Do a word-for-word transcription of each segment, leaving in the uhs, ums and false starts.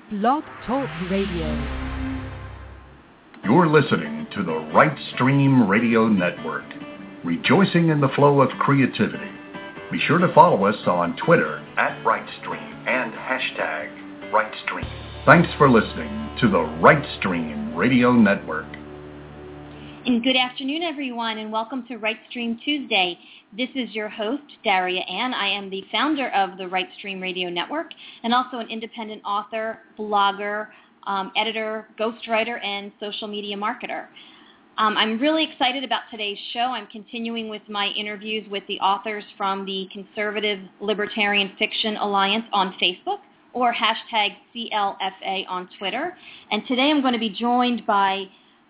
Blog Talk Radio. You're listening to the Right Stream Radio Network, rejoicing in the flow of creativity. Be sure to follow us on Twitter at RightStream and hashtag RightStream. Thanks for listening to the Right Stream Radio Network. And good afternoon, everyone, and welcome to Right Stream Tuesday. This is your host, Daria Ann. I am the founder of the Right Stream Radio Network and also an independent author, blogger, um, editor, ghostwriter, and social media marketer. Um, I'm really excited about today's show. I'm continuing with my interviews with the authors from the Conservative Libertarian Fiction Alliance on Facebook, or hashtag C L F A on Twitter. And today I'm going to be joined by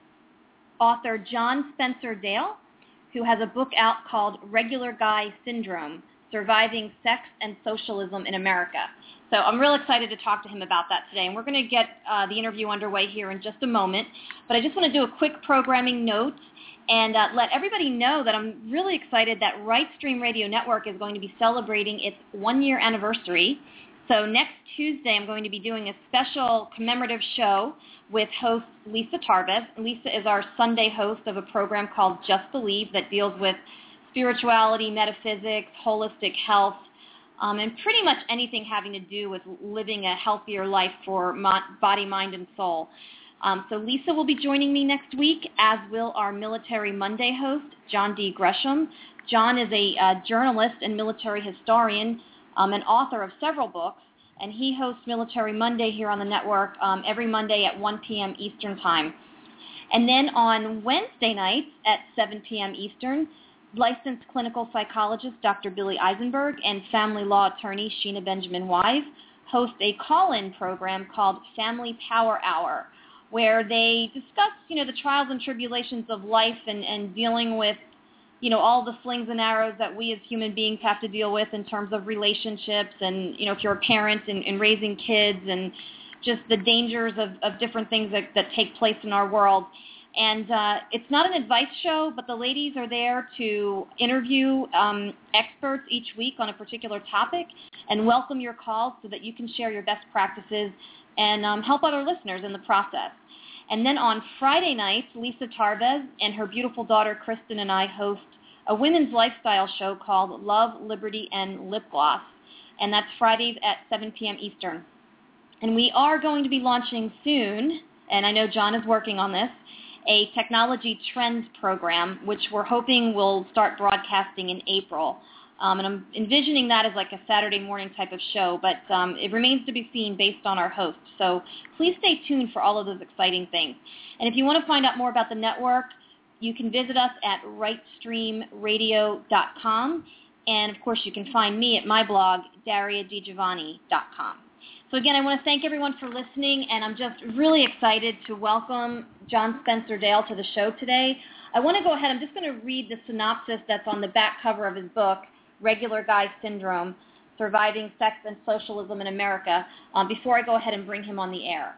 author John Spencer Dale, who has a book out called Regular Guy Syndrome, Surviving Sex and Socialism in America. So I'm real excited to talk to him about that today, and we're going to get uh, the interview underway here in just a moment. But I just want to do a quick programming note and uh, let everybody know that I'm really excited that Right Stream Radio Network is going to be celebrating its one-year anniversary. So next Tuesday, I'm going to be doing a special commemorative show with host Lisa Tarbez. Lisa is our Sunday host of a program called Just Believe that deals with spirituality, metaphysics, holistic health, um, and pretty much anything having to do with living a healthier life for mo- body, mind, and soul. Um, so Lisa will be joining me next week, as will our Military Monday host, John D. Gresham. John is a uh, journalist and military historian, um, and author of several books, and he hosts Military Monday here on the network um, every Monday at one p.m. Eastern Time. And then on Wednesday nights at seven p.m. Eastern, licensed clinical psychologist Doctor Billy Eisenberg and family law attorney Sheena Benjamin Wise host a call-in program called Family Power Hour, where they discuss, you know, the trials and tribulations of life and, and dealing with, you know, all the slings and arrows that we as human beings have to deal with in terms of relationships and, you know, if you're a parent and, and raising kids and just the dangers of, of different things that, that take place in our world. And uh, it's not an advice show, but the ladies are there to interview um, experts each week on a particular topic and welcome your calls so that you can share your best practices and um, help other listeners in the process. And then on Friday nights, Lisa Tarbez and her beautiful daughter Kristen and I host a women's lifestyle show called Love, Liberty, and Lip Gloss. And that's Fridays at seven p.m. Eastern. And we are going to be launching soon, and I know John is working on this, a technology trends program, which we're hoping will start broadcasting in April. Um, and I'm envisioning that as like a Saturday morning type of show, but um, it remains to be seen based on our hosts. So please stay tuned for all of those exciting things. And if you want to find out more about the network, you can visit us at right stream radio dot com. And, of course, you can find me at my blog, daria di giovanni dot com. So, again, I want to thank everyone for listening, and I'm just really excited to welcome John Spencer Dale to the show today. I want to go ahead. I'm just going to read the synopsis that's on the back cover of his book, Regular Guy Syndrome, Surviving Sex and Socialism in America, um, before I go ahead and bring him on the air.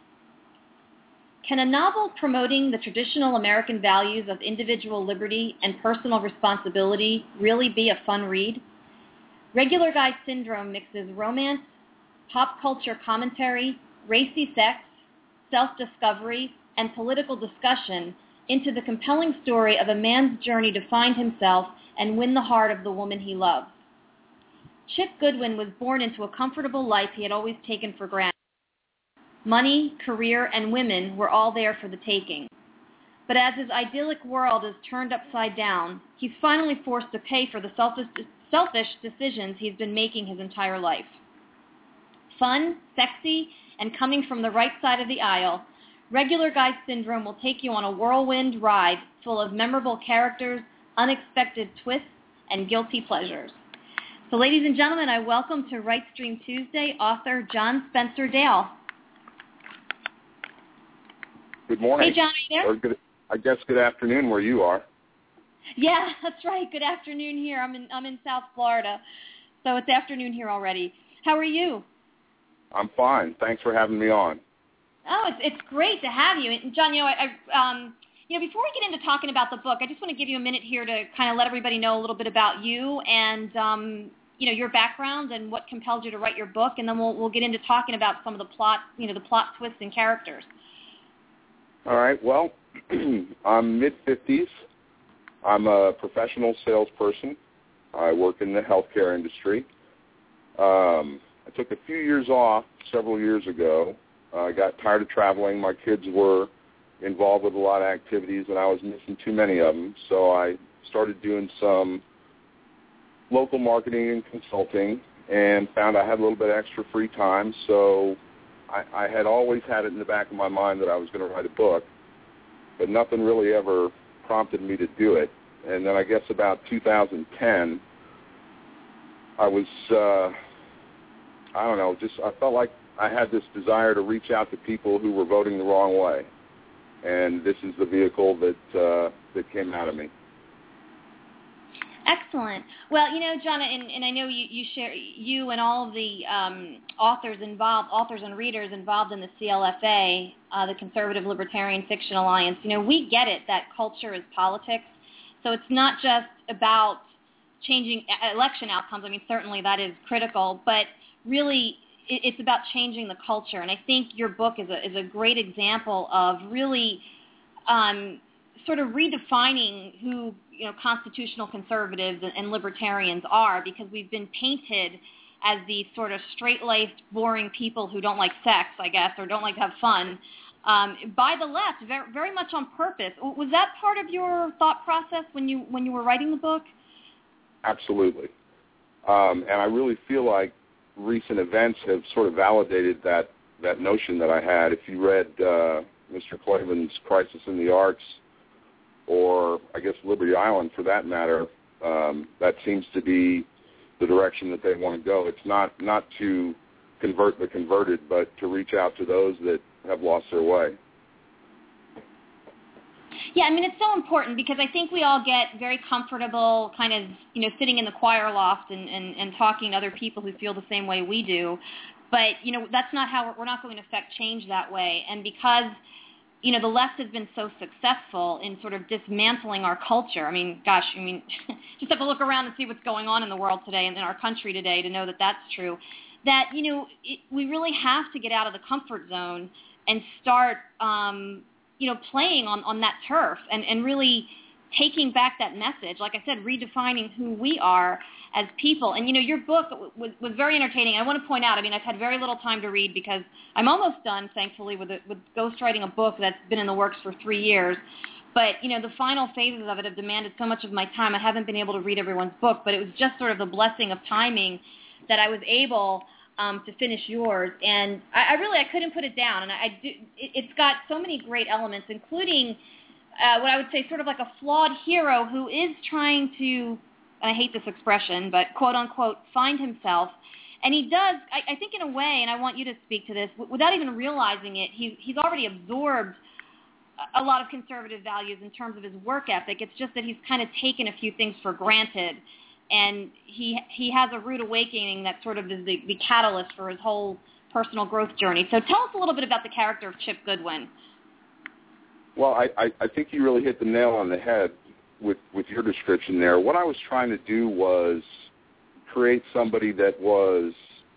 Can a novel promoting the traditional American values of individual liberty and personal responsibility really be a fun read? Regular Guy Syndrome mixes romance, pop culture commentary, racy sex, self-discovery, and political discussion into the compelling story of a man's journey to find himself and win the heart of the woman he loves. Chip Goodwin was born into a comfortable life he had always taken for granted. Money, career, and women were all there for the taking. But as his idyllic world is turned upside down, he's finally forced to pay for the selfish, selfish decisions he's been making his entire life. Fun, sexy, and coming from the right side of the aisle, Regular Guy Syndrome will take you on a whirlwind ride full of memorable characters, unexpected twists, and guilty pleasures. So, ladies and gentlemen, I welcome to Right Stream Tuesday author John Spencer Dale. Good morning. Hey, John, are you there? Or good, I guess good afternoon where you are. Yeah, that's right. Good afternoon here. I'm in I'm in South Florida, so it's afternoon here already. How are you? I'm fine. Thanks for having me on. Oh, it's it's great to have you. And John, you know, I, I um, you know, before we get into talking about the book, I just want to give you a minute here to kind of let everybody know a little bit about you and um, you know, your background and what compelled you to write your book, and then we'll we'll get into talking about some of the plot, you know, the plot twists and characters. All right. Well, I'm mid-fifties. I'm a professional salesperson. I work in the healthcare industry. Um, I took a few years off several years ago. I uh, got tired of traveling. My kids were involved with a lot of activities, and I was missing too many of them. So I started doing some local marketing and consulting and found I had a little bit extra free time. So I, I had always had it in the back of my mind that I was going to write a book, but nothing really ever prompted me to do it. And then I guess about two thousand ten, I was, uh, I don't know, just I felt like I had this desire to reach out to people who were voting the wrong way. And this is the vehicle that uh, that came out of me. Excellent. Well, you know, John, and, and I know you, you share, you and all of the um, authors involved, authors and readers involved in the C L F A, uh, the Conservative Libertarian Fiction Alliance, you know, we get it that culture is politics. So it's not just about changing election outcomes. I mean, certainly that is critical, but really it, it's about changing the culture. And I think your book is a, is a great example of really um, sort of redefining who, you know, constitutional conservatives and, and libertarians are, because we've been painted as these sort of straight-laced, boring people who don't like sex, I guess, or don't like to have fun, um, by the left, very, very much on purpose. Was that part of your thought process when you when you were writing the book? Absolutely. Um, and I really feel like recent events have sort of validated that, that notion that I had. If you read uh, Mister Klavan's Crisis in the Arts, or I guess Liberty Island for that matter, um, that seems to be the direction that they want to go. It's not, not to convert the converted, but to reach out to those that have lost their way. Yeah, I mean, it's so important because I think we all get very comfortable kind of, you know, sitting in the choir loft and, and, and talking to other people who feel the same way we do. But, you know, that's not how we're, we're not going to affect change that way. And because, you know, the left has been so successful in sort of dismantling our culture. I mean, gosh, I mean, just have to look around and see what's going on in the world today and in our country today to know that that's true. That, you know, it, we really have to get out of the comfort zone and start, um, you know, playing on, on that turf and, and really taking back that message. Like I said, redefining who we are as people. And, you know, your book was, was very entertaining. I want to point out, I mean, I've had very little time to read because I'm almost done, thankfully, with, a, with ghostwriting a book that's been in the works for three years. But, you know, the final phases of it have demanded so much of my time. I haven't been able to read everyone's book, but it was just sort of the blessing of timing that I was able um, to finish yours. And I, I really, I couldn't put it down. And I, I do, it, it's got so many great elements, including uh, what I would say sort of like a flawed hero who is trying to, and I hate this expression, but quote unquote, find himself. And he does, I, I think in a way, and I want you to speak to this, w- without even realizing it, he's, he's already absorbed a lot of conservative values in terms of his work ethic. It's just that he's kind of taken a few things for granted. And he he has a rude awakening that sort of is the, the catalyst for his whole personal growth journey. So tell us a little bit about the character of Chip Goodwin. Well, I, I, I think you really hit the nail on the head with, with your description there. What I was trying to do was create somebody that was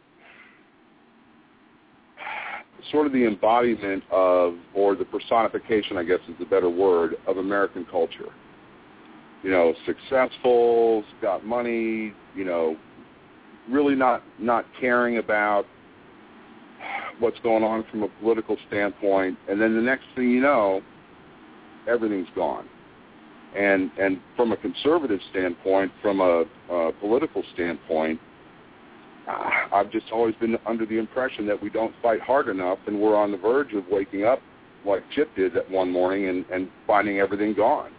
sort of the embodiment of, or the personification, I guess is the better word, of American culture. You know, successful, got money, you know, really not, not caring about what's going on from a political standpoint. And then the next thing you know, everything's gone. And and from a conservative standpoint, from a, a political standpoint, uh, I've just always been under the impression that we don't fight hard enough, and we're on the verge of waking up like Chip did that one morning and, and finding everything gone.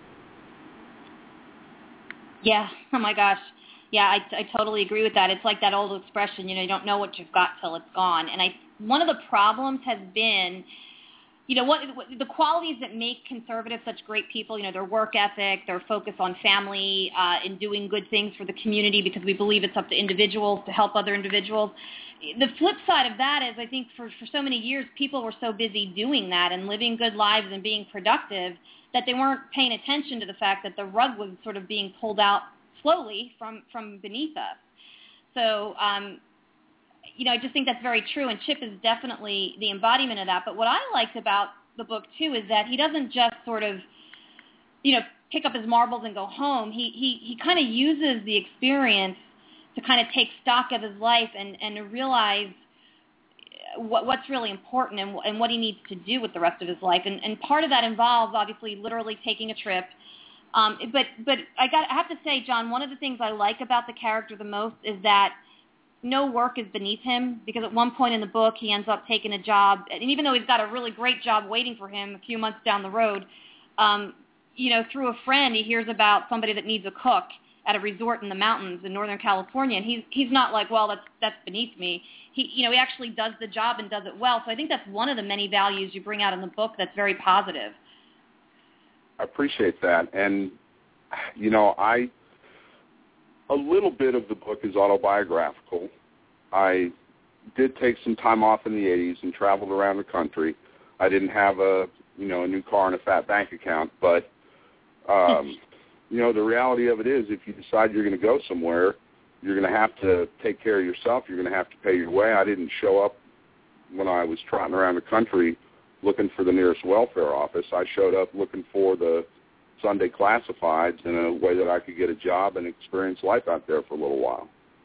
Yeah. Oh, my gosh. Yeah, I, I totally agree with that. It's like that old expression, you know, you don't know what you've got till it's gone. And I one of the problems has been, you know, what, what the qualities that make conservatives such great people, you know, their work ethic, their focus on family, uh, and doing good things for the community because we believe it's up to individuals to help other individuals. The flip side of that is I think for, for so many years people were so busy doing that and living good lives and being productive that they weren't paying attention to the fact that the rug was sort of being pulled out slowly from, from beneath us. so, um, you know, I just think that's very true, and Chip is definitely the embodiment of that. But what I liked about the book, too, is that he doesn't just sort of, you know, pick up his marbles and go home. He he, he kind of uses the experience to kind of take stock of his life and, and realize what, what's really important and, and what he needs to do with the rest of his life. And, and part of that involves, obviously, literally taking a trip. Um, but but I got I have to say, John, one of the things I like about the character the most is that no work is beneath him, because at one point in the book he ends up taking a job, and even though he's got a really great job waiting for him a few months down the road, um, you know, through a friend he hears about somebody that needs a cook at a resort in the mountains in Northern California, and he's he's not like, well, that's that's beneath me. He you know he actually does the job and does it well. So I think that's one of the many values you bring out in the book that's very positive. I appreciate that, and you know, I a little bit of the book is autobiographical. I did take some time off in the eighties and traveled around the country. I didn't have a you know a new car and a fat bank account, but um, you know, the reality of it is, if you decide you're going to go somewhere, you're going to have to take care of yourself. You're going to have to pay your way. I didn't show up when I was trotting around the country looking for the nearest welfare office. I showed up looking for the Sunday classifieds in a way that I could get a job and experience life out there for a little while.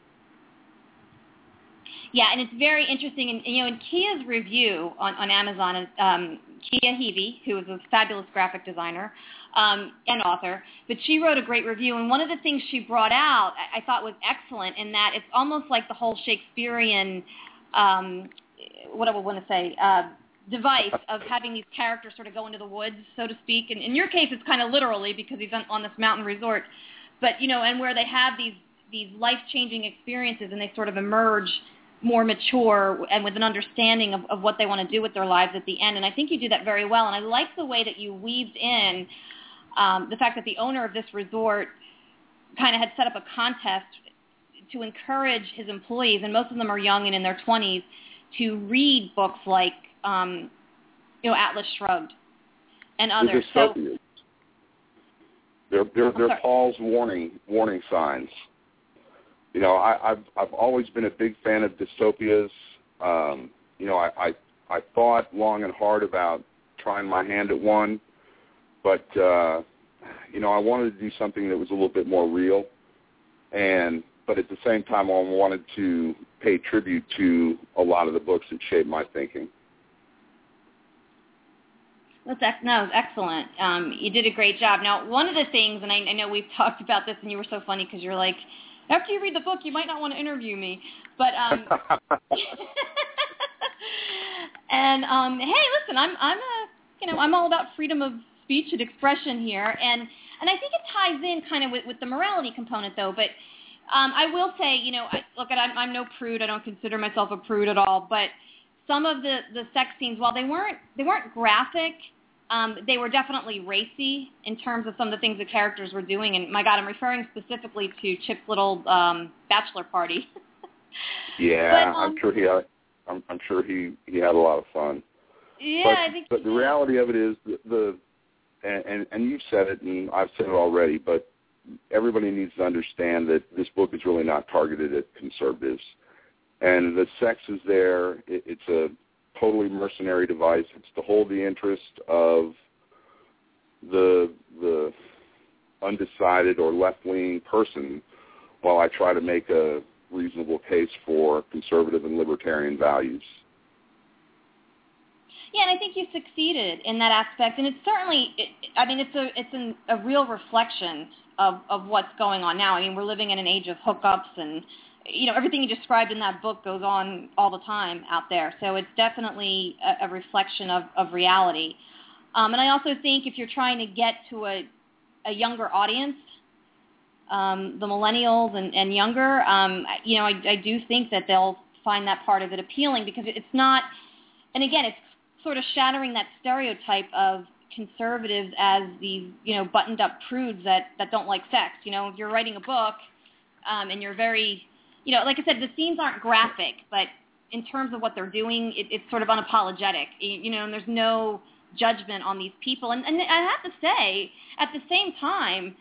Yeah, and it's very interesting. And, you know, in Kia's review on, on Amazon, um, Kia Hebe, who is a fabulous graphic designer um, and author, but she wrote a great review. And one of the things she brought out I, I thought was excellent, in that it's almost like the whole Shakespearean, um, what do I want to say, uh, device of having these characters sort of go into the woods, so to speak. And in your case, it's kind of literally, because he's on, on this mountain resort. But, you know, and where they have these, these life-changing experiences and they sort of emerge more mature and with an understanding of, of what they want to do with their lives at the end. And I think you do that very well. And I like the way that you weaved in um, the fact that the owner of this resort kind of had set up a contest to encourage his employees, and most of them are young and in their twenties, to read books like, um, you know, Atlas Shrugged and others. The dystopias. They're, they're, they're Paul's warning warning signs. You know, I, I've I've always been a big fan of dystopias. Um, you know, I, I I thought long and hard about trying my hand at one, but uh, you know, I wanted to do something that was a little bit more real, and but at the same time, I wanted to pay tribute to a lot of the books that shaped my thinking. That's ex- no, excellent. Um, you did a great job. Now, one of the things, and I, I know we've talked about this, and you were so funny because you're like, after you read the book, you might not want to interview me. But um, and um, hey, listen, I'm I'm a you know I'm all about freedom of speech and expression here, and and I think it ties in kind of with, with the morality component, though. But um, I will say, you know, I, look, I'm I'm no prude. I don't consider myself a prude at all. But some of the, the sex scenes, while they weren't they weren't graphic, Um, they were definitely racy in terms of some of the things the characters were doing. And, my God, I'm referring specifically to Chip's little um, bachelor party. yeah, but, um, I'm sure he had, I'm, I'm sure he, he had a lot of fun. Yeah, but, I think But the did. reality of it is, the, the and, and, and you've said it, and I've said it already, but everybody needs to understand that this book is really not targeted at conservatives. And the sex is there. It, it's a totally mercenary device. It's to hold the interest of the the undecided or left-leaning person while I try to make a reasonable case for conservative and libertarian values. Yeah, and I think you succeeded in that aspect, and it's certainly, it, I mean, it's a it's an, a real reflection of, of what's going on now. I mean, we're living in an age of hookups, and you know, everything you described in that book goes on all the time out there. So it's definitely a, a reflection of, of reality. Um, and I also think if you're trying to get to a, a younger audience, um, the millennials and, and younger, um, you know, I, I do think that they'll find that part of it appealing, because it's not, and again, it's sort of shattering that stereotype of conservatives as these, you know, buttoned up prudes that, that don't like sex. You know, if you're writing a book um, and you're very, you know, like I said, the scenes aren't graphic, but in terms of what they're doing, it, it's sort of unapologetic, you know, and there's no judgment on these people. And, and I have to say, at the same time,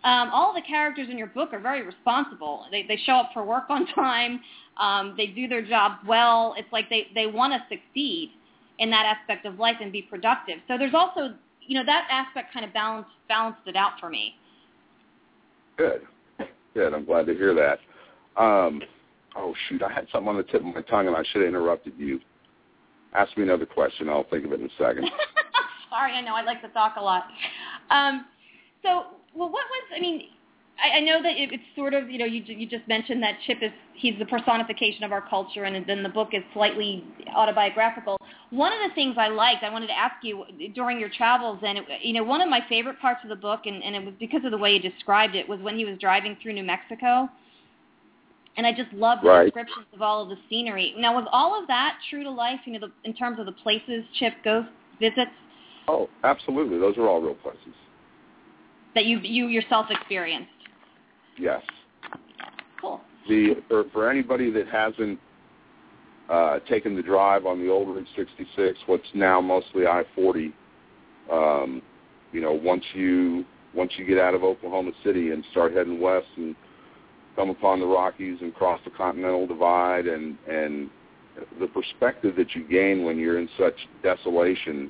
um, all the characters in your book are very responsible. They they show up for work on time. Um, they do their jobs well. It's like they, they want to succeed in that aspect of life and be productive. So there's also, you know, that aspect kind of balanced balanced it out for me. Good. Good. I'm glad to hear that. Um, oh, shoot. I had something on the tip of my tongue, and I should have interrupted you. Ask me another question. I'll think of it in a second. Sorry, I know. I like to talk a lot. Um, so, well, what was, I mean, I, I know that it, it's sort of, you know, you, you just mentioned that Chip is, he's the personification of our culture, and then the book is slightly autobiographical. One of the things I liked, I wanted to ask you, during your travels, and, it, you know, one of my favorite parts of the book, and, and it was because of the way you described it, was when he was driving through New Mexico. And I just loved the right. descriptions of all of the scenery. Now, was all of that true to life, you know, the, in terms of the places Chip goes, visits? Oh, absolutely. Those are all real places. That you you yourself experienced? Yes. Cool. The for, for anybody that hasn't uh, taken the drive on the old Route sixty-six, what's now mostly I forty, um, you know, once you once you get out of Oklahoma City and start heading west and come upon the Rockies and cross the Continental Divide, and, and the perspective that you gain when you're in such desolation,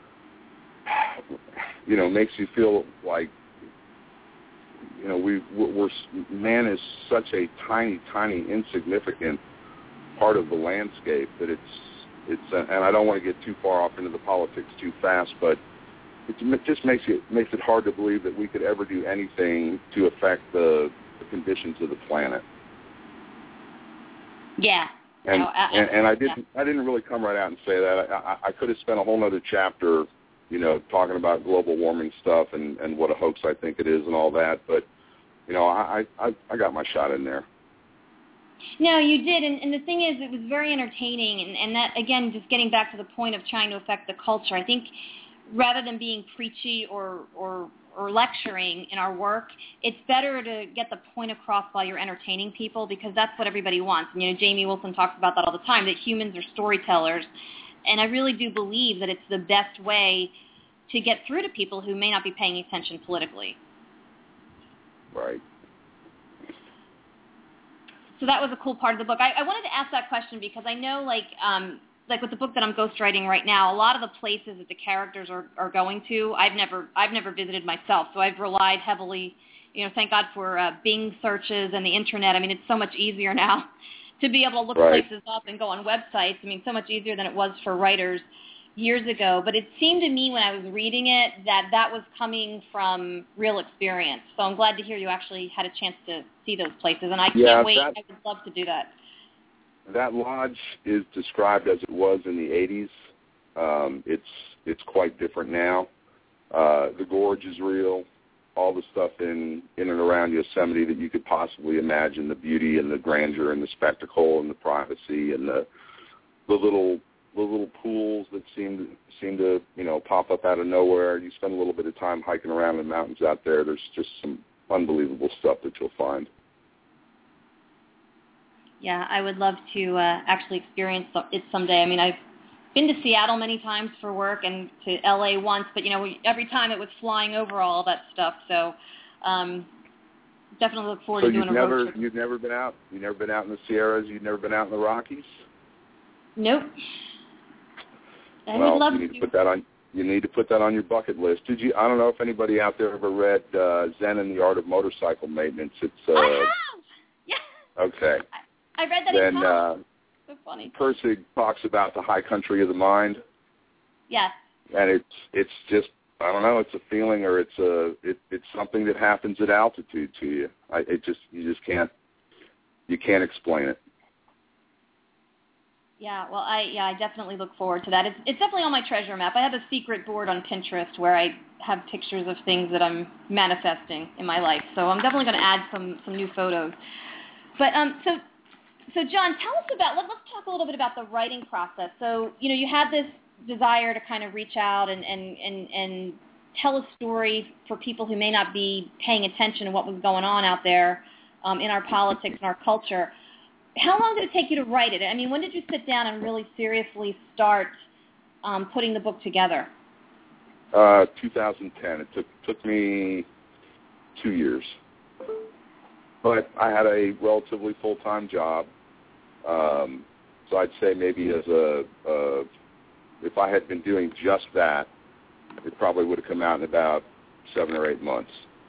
you know, makes you feel like, you know, we we're, man is such a tiny, tiny, insignificant part of the landscape that it's, it's, uh, and I don't want to get too far off into the politics too fast, but it just makes it, makes it hard to believe that we could ever do anything to affect the, the conditions of the planet. Yeah. And, no, I, and and I didn't I didn't really come right out and say that. I, I, I could have spent a whole other chapter, you know, talking about global warming stuff and, and what a hoax I think it is and all that. But, you know, I I, I got my shot in there. No, you did. And, and the thing is, it was very entertaining. And, and that, again, just getting back to the point of trying to affect the culture, I think rather than being preachy or, or or lecturing in our work, it's better to get the point across while you're entertaining people, because that's what everybody wants. And, you know, Jamie Wilson talks about that all the time, that humans are storytellers. And I really do believe that it's the best way to get through to people who may not be paying attention politically. Right. So that was a cool part of the book. I, I wanted to ask that question because I know, like, um, like with the book that I'm ghostwriting right now, a lot of the places that the characters are, are going to, I've never I've never visited myself. So I've relied heavily, you know, thank God for uh, Bing searches and the internet. I mean, it's so much easier now to be able to look right. places up and go on websites. I mean, so much easier than it was for writers years ago. But it seemed to me when I was reading it that that was coming from real experience. So I'm glad to hear you actually had a chance to see those places. And I can't yeah, wait. That, I would love to do that. That lodge is described as it was in the eighties. Um, it's it's quite different now. Uh, the gorge is real. All the stuff in, in and around Yosemite that you could possibly imagine, the beauty and the grandeur and the spectacle and the privacy and the the little the little pools that seem to, seem to you know pop up out of nowhere. You spend a little bit of time hiking around the mountains out there. There's just some unbelievable stuff that you'll find. Yeah, I would love to uh, actually experience it someday. I mean, I've been to Seattle many times for work and to L A once, but, you know, we, every time it was flying over all that stuff. So um, definitely look forward so to doing a never, road trip. So you've never been out? You've never been out in the Sierras? You've never been out in the Rockies? Nope. I well, would love you need to. to put that on. You need to put that on your bucket list. Did you? I don't know if anybody out there ever read uh, Zen and the Art of Motorcycle Maintenance. It's. Uh, I have. Yeah. Okay. I, I read that then, in college. Uh, so funny. Pirsig talks about the high country of the mind. Yes. And it's it's just I don't know. It's a feeling, or it's a it, it's something that happens at altitude to you. I it just you just can't you can't explain it. Yeah, well, I yeah, I definitely look forward to that. It's, it's definitely on my treasure map. I have a secret board on Pinterest where I have pictures of things that I'm manifesting in my life. So I'm definitely going to add some, some new photos. But um, so so John, tell us about. Let, let's talk a little bit about the writing process. So you know, you had this desire to kind of reach out and and and, and tell a story for people who may not be paying attention to what was going on out there um, in our politics and our culture. How long did it take you to write it? I mean, when did you sit down and really seriously start um, putting the book together? Uh, two thousand ten. It took took me two years. But I had a relatively full-time job, um, so I'd say maybe as a, uh, if I had been doing just that, it probably would have come out in about seven or eight months.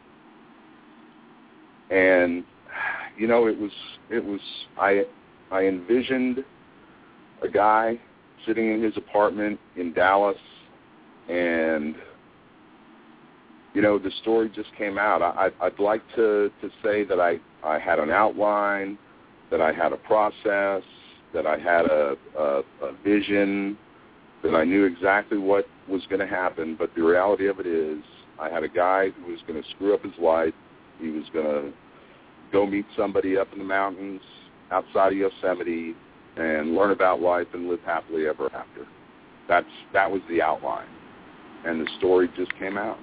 And, you know, it was, it was, I, I envisioned a guy sitting in his apartment in Dallas, and you know, the story just came out. I, I'd like to, to say that I, I had an outline, that I had a process, that I had a, a, a vision, that I knew exactly what was going to happen. But the reality of it is I had a guy who was going to screw up his life. He was going to go meet somebody up in the mountains outside of Yosemite and learn about life and live happily ever after. That's, that was the outline. And the story just came out.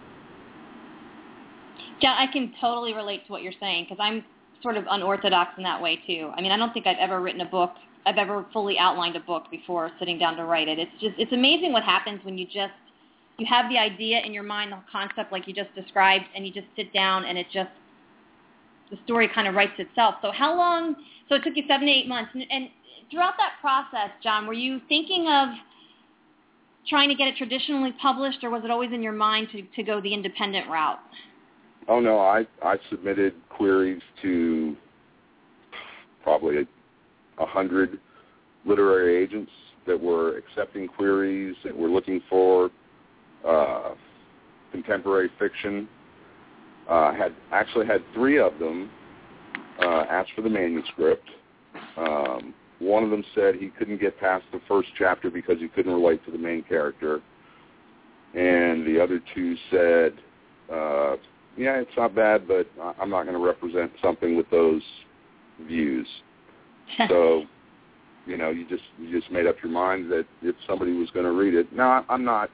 Yeah, I can totally relate to what you're saying because I'm sort of unorthodox in that way too. I mean, I don't think I've ever written a book, I've ever fully outlined a book before sitting down to write it. It's just, it's amazing what happens when you just, you have the idea in your mind, the concept like you just described, and you just sit down and it just, the story kind of writes itself. So how long, so it took you seven to eight months. And, and throughout that process, John, were you thinking of trying to get it traditionally published, or was it always in your mind to, to go the independent route? Oh, no, I, I submitted queries to probably a, a hundred literary agents that were accepting queries, that were looking for uh, contemporary fiction. Uh, had actually had three of them uh, ask for the manuscript. Um, one of them said he couldn't get past the first chapter because he couldn't relate to the main character. And the other two said, uh, yeah, it's not bad, but I'm not going to represent something with those views. So, you know, you just you just made up your mind that if somebody was going to read it. No, I'm not.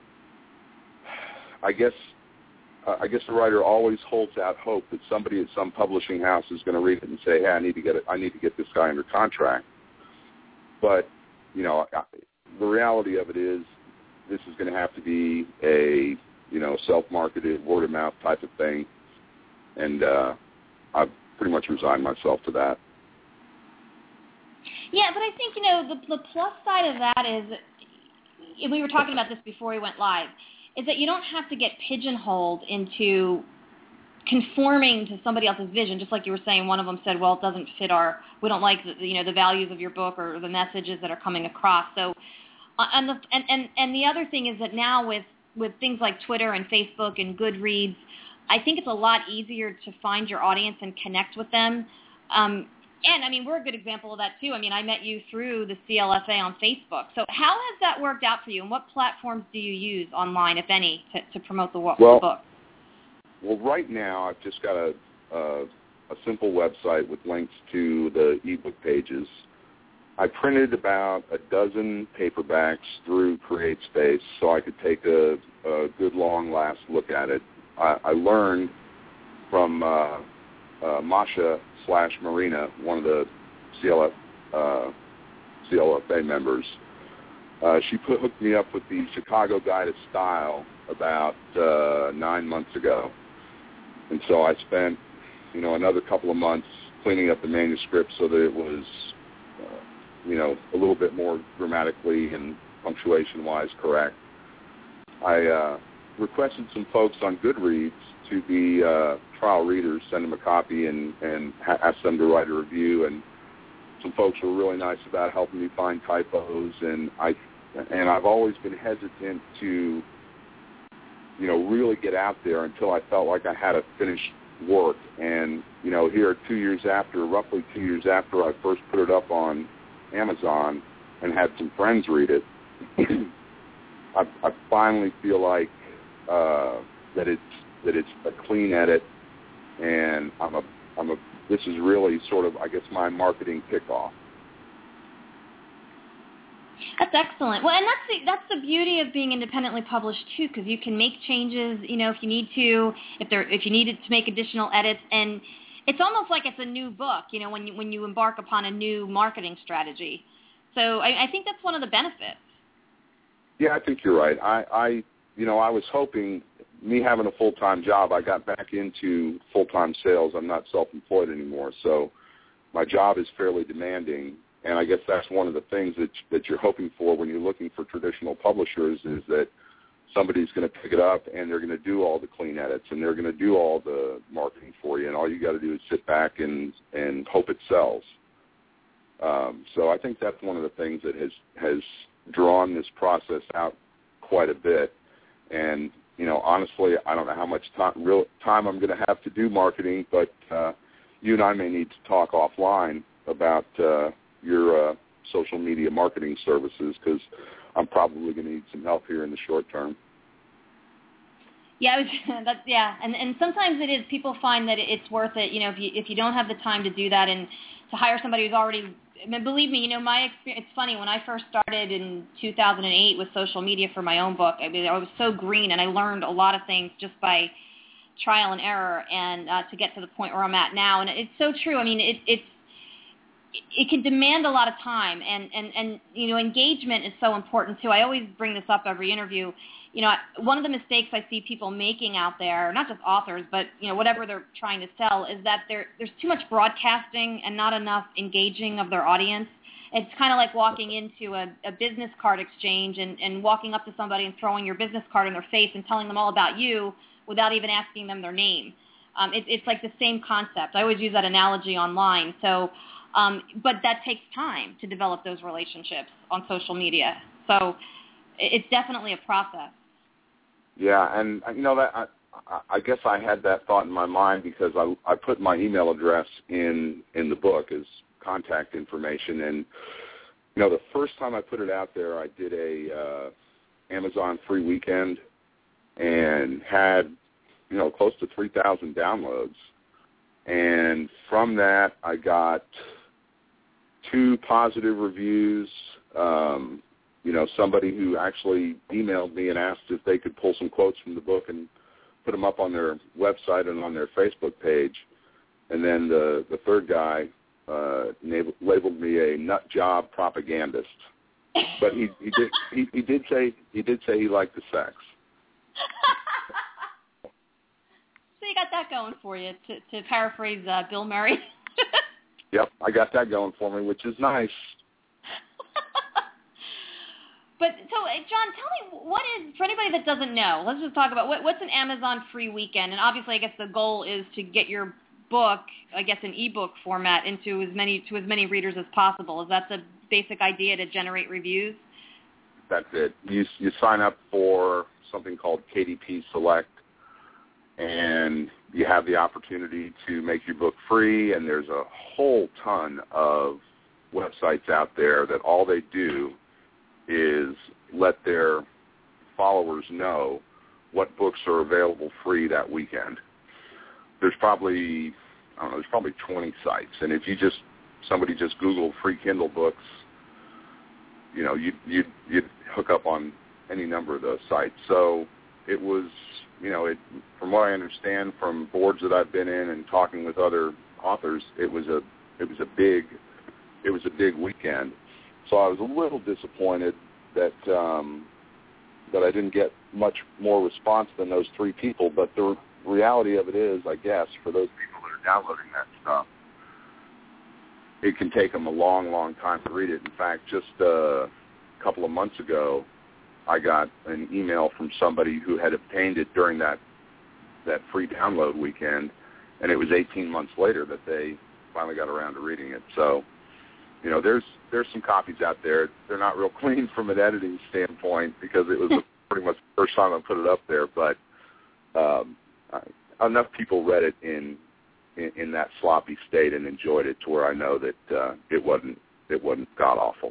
I guess uh, I guess the writer always holds out hope that somebody at some publishing house is going to read it and say, "Hey, I need to get it. I need to get this guy under contract." But you know, the reality of it is, this is going to have to be a you know, self-marketed, word-of-mouth type of thing, and uh, I've pretty much resigned myself to that. Yeah, but I think, you know, the, the plus side of that is, and we were talking about this before we went live, is that you don't have to get pigeonholed into conforming to somebody else's vision. Just like you were saying, one of them said, well, it doesn't fit our, we don't like, the, you know, the values of your book or the messages that are coming across. So, uh, and, the, and, and, and the other thing is that now with with things like Twitter and Facebook and Goodreads, I think it's a lot easier to find your audience and connect with them. Um, and, I mean, we're a good example of that, too. I mean, I met you through the C L F A on Facebook. So how has that worked out for you, and what platforms do you use online, if any, to, to promote the, well, the book? Well, right now I've just got a, a, a simple website with links to the ebook pages. I printed about a dozen paperbacks through CreateSpace so I could take a, a good long last look at it. I, I learned from uh, uh, Masha slash Marina, one of the C L F, uh, C L F A members. Uh, she put, hooked me up with the Chicago Guide of Style about uh, nine months ago. And so I spent, you know, another couple of months cleaning up the manuscript so that it was uh, you know, a little bit more grammatically and punctuation-wise correct. I uh, requested some folks on Goodreads to be uh, trial readers, send them a copy, and, and ha- ask them to write a review. And some folks were really nice about helping me find typos. And I and I've always been hesitant to, you know, really get out there until I felt like I had a finished work. And you know, here two years after, roughly two years after I first put it up on Amazon and had some friends read it, I, I finally feel like uh, that it's that it's a clean edit, and I'm a I'm a this is really sort of, I guess, my marketing kickoff. That's excellent. Well, and that's the, that's the beauty of being independently published too, because you can make changes, you know, if you need to, if there if you needed to make additional edits, and it's almost like it's a new book, you know, when you, when you embark upon a new marketing strategy. So I, I think that's one of the benefits. Yeah, I think you're right. I, I, you know, I was hoping me having a full-time job, I got back into full-time sales. I'm not self-employed anymore, so my job is fairly demanding, and I guess that's one of the things that that you're hoping for when you're looking for traditional publishers is that somebody's going to pick it up and they're going to do all the clean edits and they're going to do all the marketing for you, and all you got to do is sit back and, and hope it sells. Um, so I think that's one of the things that has, has drawn this process out quite a bit. And, you know, honestly, I don't know how much time, real time I'm going to have to do marketing, but uh, you and I may need to talk offline about uh, your uh, social media marketing services, because I'm probably going to need some help here in the short term. Yeah, that's yeah, and and sometimes it is. People find that it's worth it. You know, if you if you don't have the time to do that and to hire somebody who's already. I mean, believe me, you know, my experience. It's funny, when I first started in two thousand eight with social media for my own book, I mean, I was so green, and I learned a lot of things just by trial and error, and uh, to get to the point where I'm at now. And it's so true. I mean, it, it's it can demand a lot of time, and, and, and, you know, engagement is so important, too. I always bring this up every interview. You know, one of the mistakes I see people making out there, not just authors, but, you know, whatever they're trying to sell, is that there, there's too much broadcasting and not enough engaging of their audience. It's kind of like walking into a, a business card exchange and, and walking up to somebody and throwing your business card in their face and telling them all about you without even asking them their name. Um, it, it's like the same concept. I always use that analogy online. So, um, but that takes time to develop those relationships on social media. So it's definitely a process. Yeah, and you know that I, I guess I had that thought in my mind because I, I put my email address in in the book as contact information, and you know the first time I put it out there, I did a uh, Amazon free weekend and had you know close to three thousand downloads, and from that I got two positive reviews. Um, You know, somebody who actually emailed me and asked if they could pull some quotes from the book and put them up on their website and on their Facebook page. And then the, the third guy uh, labeled me a nut job propagandist. But he, he did he, he did say he did say he liked the sex. So you got that going for you, to, to paraphrase uh, Bill Murray. Yep, I got that going for me, which is nice. But so, John, tell me, what is, for anybody that doesn't know, let's just talk about what, what's an Amazon free weekend? And obviously, I guess the goal is to get your book, I guess, in ebook format into as many to as many readers as possible. Is that the basic idea, to generate reviews? That's it. You you sign up for something called K D P Select, and you have the opportunity to make your book free. And there's a whole ton of websites out there that all they do is let their followers know what books are available free that weekend. There's probably, I don't know, there's probably twenty sites. And if you just, somebody just Googled free Kindle books, you know, you'd, you'd, you'd hook up on any number of those sites. So it was, you know, it, from what I understand from boards that I've been in and talking with other authors, it was a, it was a big, it was a big weekend. So I was a little disappointed that um, that I didn't get much more response than those three people. But the reality of it is, I guess, for those people that are downloading that stuff, it can take them a long, long time to read it. In fact, just uh, a couple of months ago, I got an email from somebody who had obtained it during that that free download weekend, and it was eighteen months later that they finally got around to reading it. So, you know, there's there's some copies out there. They're not real clean from an editing standpoint because it was pretty much the first time I put it up there. But um, I, enough people read it in, in in that sloppy state and enjoyed it to where I know that uh, it wasn't it wasn't god awful.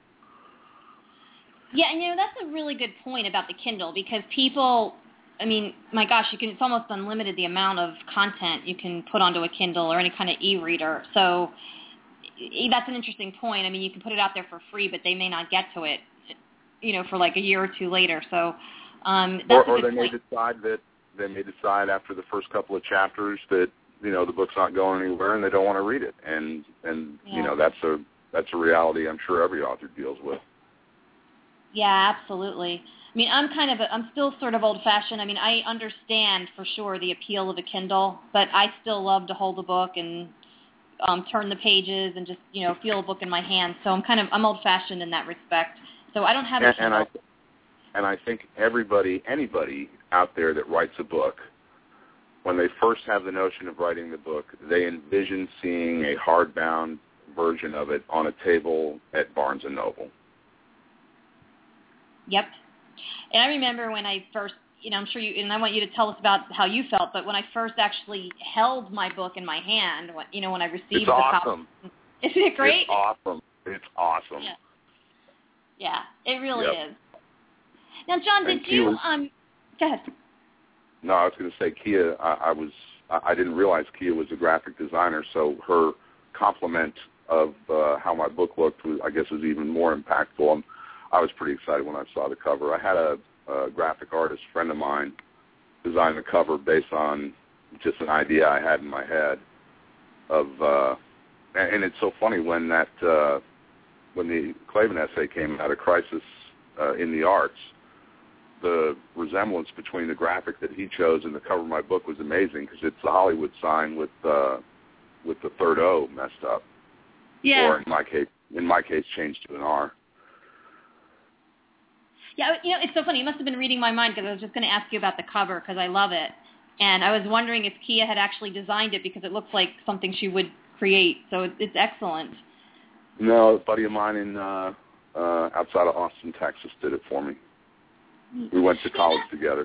Yeah, and you know that's a really good point about the Kindle, because people, I mean, my gosh, you can it's almost unlimited the amount of content you can put onto a Kindle or any kind of e-reader. So that's an interesting point. I mean, you can put it out there for free, but they may not get to it, you know, for like a year or two later. So um, that's or, a good or they point. may decide that they may decide after the first couple of chapters that, you know, the book's not going anywhere and they don't want to read it, and and Yeah. you know that's a that's a reality I'm sure every author deals with. Yeah, absolutely. I mean, I'm kind of, a, I'm still sort of old-fashioned. I mean, I understand for sure the appeal of a Kindle, but I still love to hold a book and um, turn the pages and just, you know, feel a book in my hand. So I'm kind of, I'm old-fashioned in that respect. So I don't have a and, Kindle. And I, and I think everybody, anybody out there that writes a book, when they first have the notion of writing the book, they envision seeing a hardbound version of it on a table at Barnes and Noble. Yep. And I remember when I first, you know, I'm sure you, and I want you to tell us about how you felt, but when I first actually held my book in my hand, you know, when I received it's the awesome. copy. Isn't it great? It's awesome. It's awesome. Yeah, yeah it really yep. is. Now, John, did and you, was, um, go ahead. No, I was going to say Kia, I, I was, I didn't realize Kia was a graphic designer, so her compliment of uh, how my book looked, was, I guess, was even more impactful. And I was pretty excited when I saw the cover. I had a, a graphic artist friend of mine design the cover based on just an idea I had in my head of, uh, and it's so funny when that, uh, when the Klavan essay came out, A Crisis uh, in the Arts, the resemblance between the graphic that he chose and the cover of my book was amazing because it's the Hollywood sign with uh, with the third O messed up. Yeah. Or in my case, in my case, changed to an R. Yeah, you know, it's so funny. You must have been reading my mind because I was just going to ask you about the cover because I love it, and I was wondering if Kia had actually designed it because it looks like something she would create. So it's excellent. No, a buddy of mine in uh, uh, outside of Austin, Texas, did it for me. We went to college together.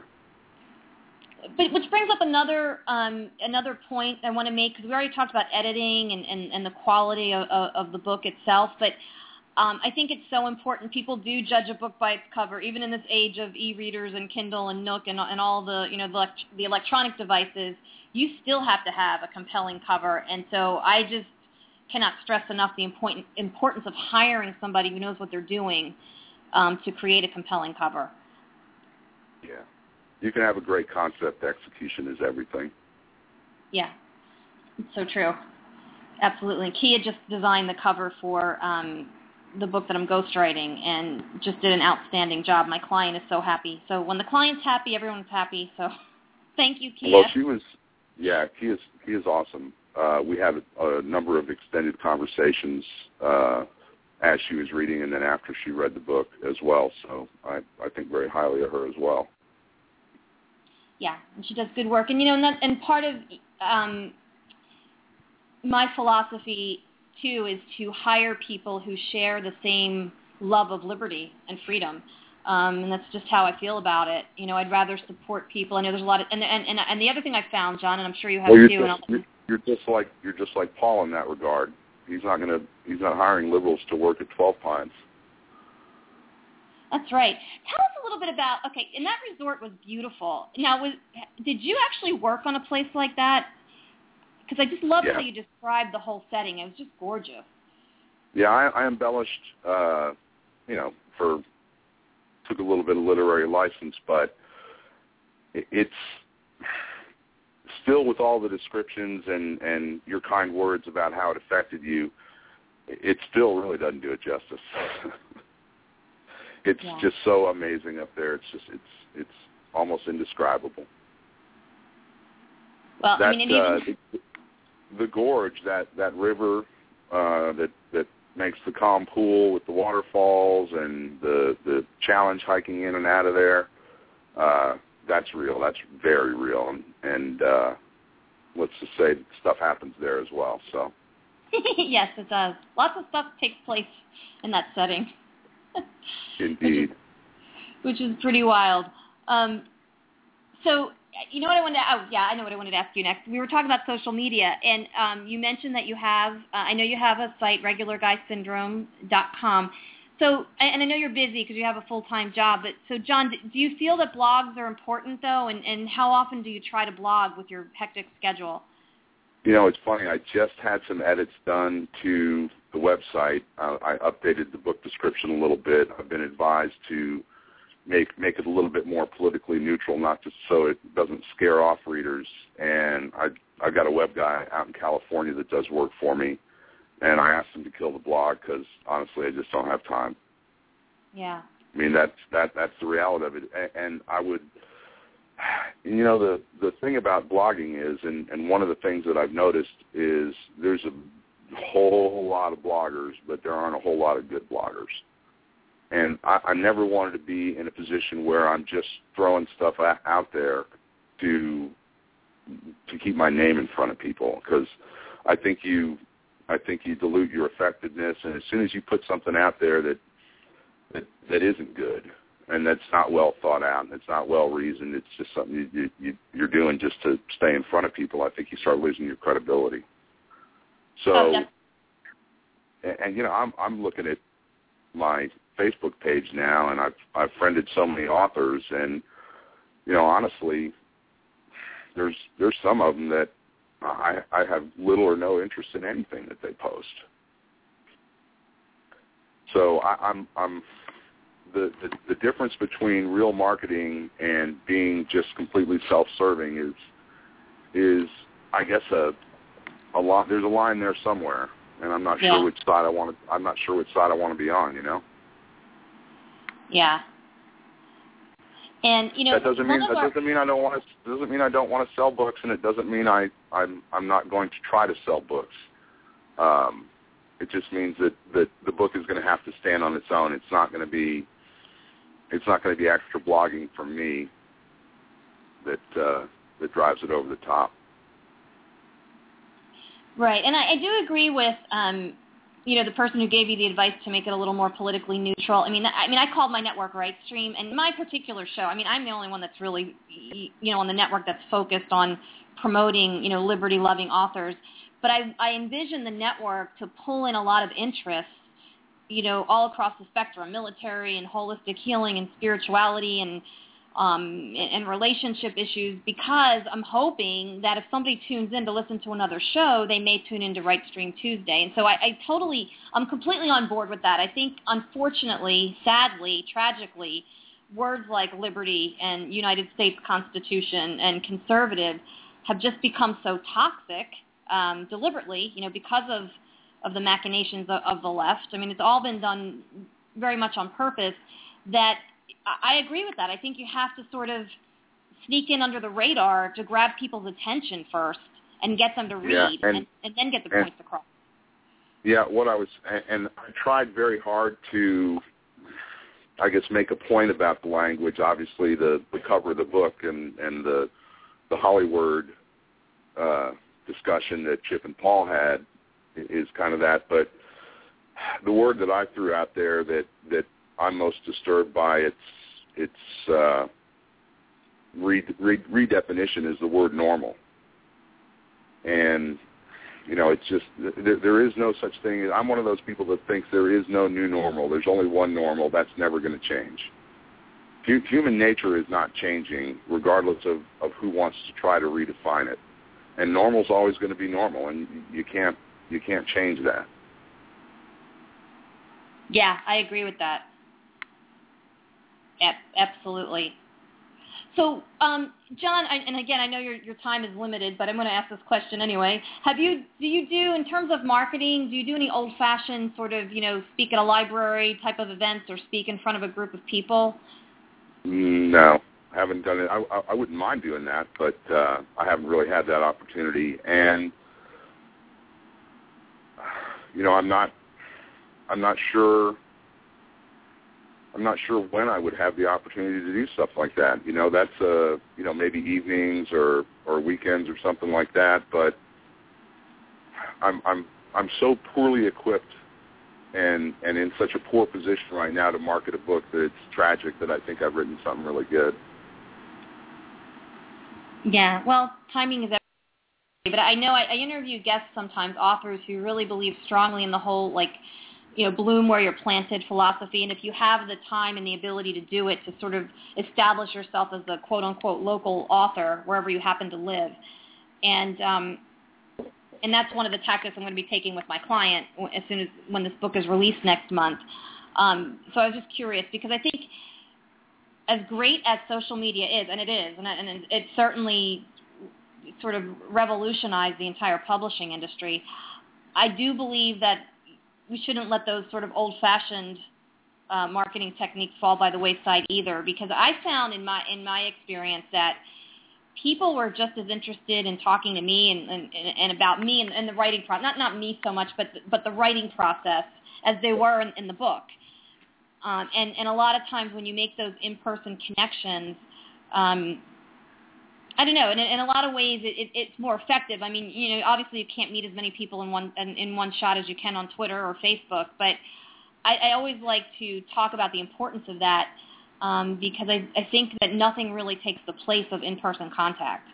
But which brings up another um, another point I want to make, because we already talked about editing and, and, and the quality of, of, of the book itself, but um, I think it's so important. People do judge a book by its cover, even in this age of e-readers and Kindle and Nook and, and all the, you know, the, the electronic devices. You still have to have a compelling cover, and so I just cannot stress enough the important, importance of hiring somebody who knows what they're doing um, to create a compelling cover. Yeah. You can have a great concept. Execution is everything. Yeah, it's so true. Absolutely. Kia just designed the cover for um, the book that I'm ghostwriting and just did an outstanding job. My client is so happy. So when the client's happy, everyone's happy. So thank you, Kia. Well, she was, yeah, Kia's, Kia's awesome. Uh, we had a, a number of extended conversations uh, as she was reading and then after she read the book as well. So I, I think very highly of her as well. Yeah, and she does good work. And, you know, and, that, and part of um, my philosophy, too, is to hire people who share the same love of liberty and freedom. Um, and that's just how I feel about it. You know, I'd rather support people. I know there's a lot of, and and, and, and the other thing I found, John, and I'm sure you have well, you're too. Just, and I'll, you're, you're just like you're just like Paul in that regard. He's not going to he's not hiring liberals to work at twelve Pines. That's right. Tell us a little bit about, okay, and that resort was beautiful. Now, was did you actually work on a place like that? Because I just love yeah. how you described the whole setting. It was just gorgeous. Yeah, I, I embellished, uh, you know, for, took a little bit of literary license, but it, it's still with all the descriptions and, and your kind words about how it affected you, it still really doesn't do it justice. It's yeah. just so amazing up there. It's just it's it's almost indescribable. Well, that, I mean, uh, even... the, the gorge, that that river uh, that that makes the calm pool with the waterfalls and the the challenge hiking in and out of there. Uh, that's real. That's very real. And, and uh, let's just say stuff happens there as well. So. Yes, it does. Lots of stuff takes place in that setting. Indeed. Which is, which is pretty wild. Um, so, you know what I wanted to, oh, yeah, I know what I wanted to ask you next. We were talking about social media, and um, you mentioned that you have, uh, I know you have a site, regular guy syndrome dot com. So, and I know you're busy because you have a full-time job, but so, John, do you feel that blogs are important, though, and, and how often do you try to blog with your hectic schedule? You know, it's funny. I just had some edits done to the website. Uh, I updated the book description a little bit. I've been advised to make make it a little bit more politically neutral, not just so it doesn't scare off readers. And I I got a web guy out in California that does work for me, and I asked him to kill the blog because honestly, I just don't have time. Yeah. I mean, that's that that's the reality of it. And, and I would, you know, the the thing about blogging is, and, and one of the things that I've noticed is there's a whole lot of bloggers, but there aren't a whole lot of good bloggers. And I, I never wanted to be in a position where I'm just throwing stuff out there to to keep my name in front of people, because I think you I think you dilute your effectiveness, and as soon as you put something out there that that, that isn't good and that's not well thought out and it's not well reasoned, it's just something you, you, you, you're doing just to stay in front of people, I think you start losing your credibility. So, oh, yeah. and, and you know, I'm I'm looking at my Facebook page now, and I've I've friended so many authors, and you know, honestly, there's there's some of them that I I have little or no interest in anything that they post. So I, I'm I'm the, the the difference between real marketing and being just completely self-serving is is I guess a a lot. There's a line there somewhere, and I'm not yeah. sure which side I want to. I'm not sure which side I want to be on. You know. Yeah. And you know that doesn't mean that our, doesn't mean I don't want to doesn't mean I don't want to sell books, and it doesn't mean I I'm I'm not going to try to sell books. Um, it just means that, that the book is going to have to stand on its own. It's not going to be it's not going to be extra blogging from me that uh, that drives it over the top. Right, and I, I do agree with um, you know, the person who gave you the advice to make it a little more politically neutral. I mean, I mean, I called my network RightStream, and my particular show, I mean, I'm the only one that's really, you know, on the network that's focused on promoting, you know, liberty-loving authors. But I, I envision the network to pull in a lot of interests, you know, all across the spectrum, military and holistic healing and spirituality and um, and relationship issues, because I'm hoping that if somebody tunes in to listen to another show, they may tune into RightStream Tuesday. And so I, I totally, I'm completely on board with that. I think, unfortunately, sadly, tragically, words like liberty and United States Constitution and conservative have just become so toxic um, deliberately, you know, because of, of the machinations of, of the left. I mean, it's all been done very much on purpose, that I agree with that. I think you have to sort of sneak in under the radar to grab people's attention first and get them to read, yeah, and, and, and then get the and, points across. Yeah, what I was, and I tried very hard to, I guess, make a point about the language. Obviously, the, the cover of the book and, and the the Hollywood uh, discussion that Chip and Paul had is kind of that. But the word that I threw out there that, that I'm most disturbed by, its its uh, re, re, redefinition is the word normal. And, you know, it's just, there, there is no such thing. I'm one of those people that thinks there is no new normal. There's only one normal. That's never going to change. Human nature is not changing, regardless of, of who wants to try to redefine it. And normal's always going to be normal, and you can't you can't change that. Yeah, I agree with that. Yep, absolutely. So, um, John, I, and again, I know your your time is limited, but I'm going to ask this question anyway. Have you do you do in terms of marketing? Do you do any old-fashioned sort of, you know, speak at a library type of events or speak in front of a group of people? No, I haven't done it. I, I, I wouldn't mind doing that, but uh, I haven't really had that opportunity. And you know, I'm not I'm not sure. I'm not sure when I would have the opportunity to do stuff like that. You know, that's uh, you know, maybe evenings or, or weekends or something like that. But I'm I'm I'm so poorly equipped and and in such a poor position right now to market a book that it's tragic that I think I've written something really good. Yeah, well, timing is everything. But I know I, I interview guests sometimes, authors who really believe strongly in the whole, like, you know, bloom where you're planted philosophy. And if you have the time and the ability to do it, to sort of establish yourself as a quote-unquote local author wherever you happen to live. And um, and that's one of the tactics I'm going to be taking with my client as soon as when this book is released next month. Um, so I was just curious because I think as great as social media is, and it is, and, and it certainly sort of revolutionized the entire publishing industry, I do believe that we shouldn't let those sort of old-fashioned uh, marketing techniques fall by the wayside either, because I found in my in my experience that people were just as interested in talking to me and, and, and about me and, and the writing process, not not me so much, but but the writing process as they were in, in the book. Um, and, and a lot of times when you make those in-person connections, um, I don't know, in, in a lot of ways it, it, it's more effective. I mean, you know, obviously you can't meet as many people in one in, in one shot as you can on Twitter or Facebook, but I, I always like to talk about the importance of that um, because I, I think that nothing really takes the place of in-person contact.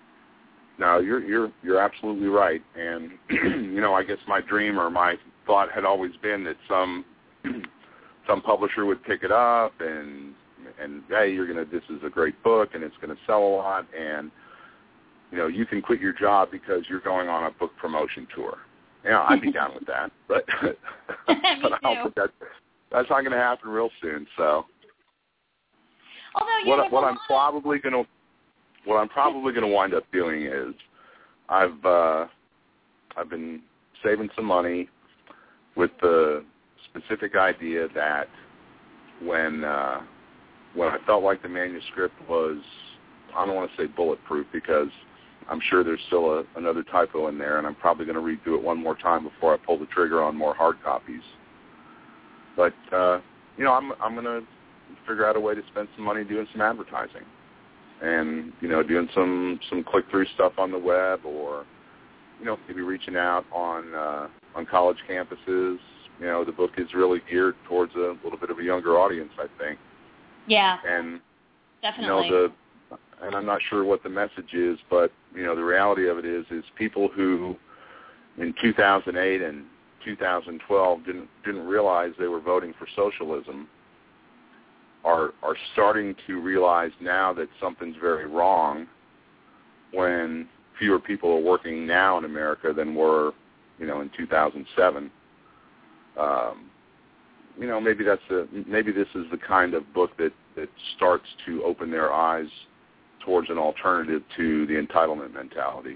No, you're you're you're absolutely right, and you know, I guess my dream or my thought had always been that some some publisher would pick it up and and hey, you're gonna this is a great book and it's gonna sell a lot, and you know, you can quit your job because you're going on a book promotion tour. You know, I'd be down with that, but but I don't think that that's not gonna happen real soon. So, although yeah, what what I'm probably gonna what I'm probably gonna wind up doing is I've uh, I've been saving some money with the specific idea that when uh, when I felt like the manuscript was, I don't want to say bulletproof because I'm sure there's still a, another typo in there, and I'm probably going to redo it one more time before I pull the trigger on more hard copies. But uh, you know, I'm I'm going to figure out a way to spend some money doing some advertising, and you know, doing some some click-through stuff on the web, or you know, maybe reaching out on uh, on college campuses. You know, the book is really geared towards a little bit of a younger audience, I think. Yeah, and definitely. You know, the and I'm not sure what the message is, but you know, the reality of it is, is people who in two thousand eight and two thousand twelve didn't didn't realize they were voting for socialism are are starting to realize now that something's very wrong when fewer people are working now in America than were, you know, in two thousand seven. Um, you know, maybe that's a, maybe this is the kind of book that, that starts to open their eyes towards an alternative to the entitlement mentality.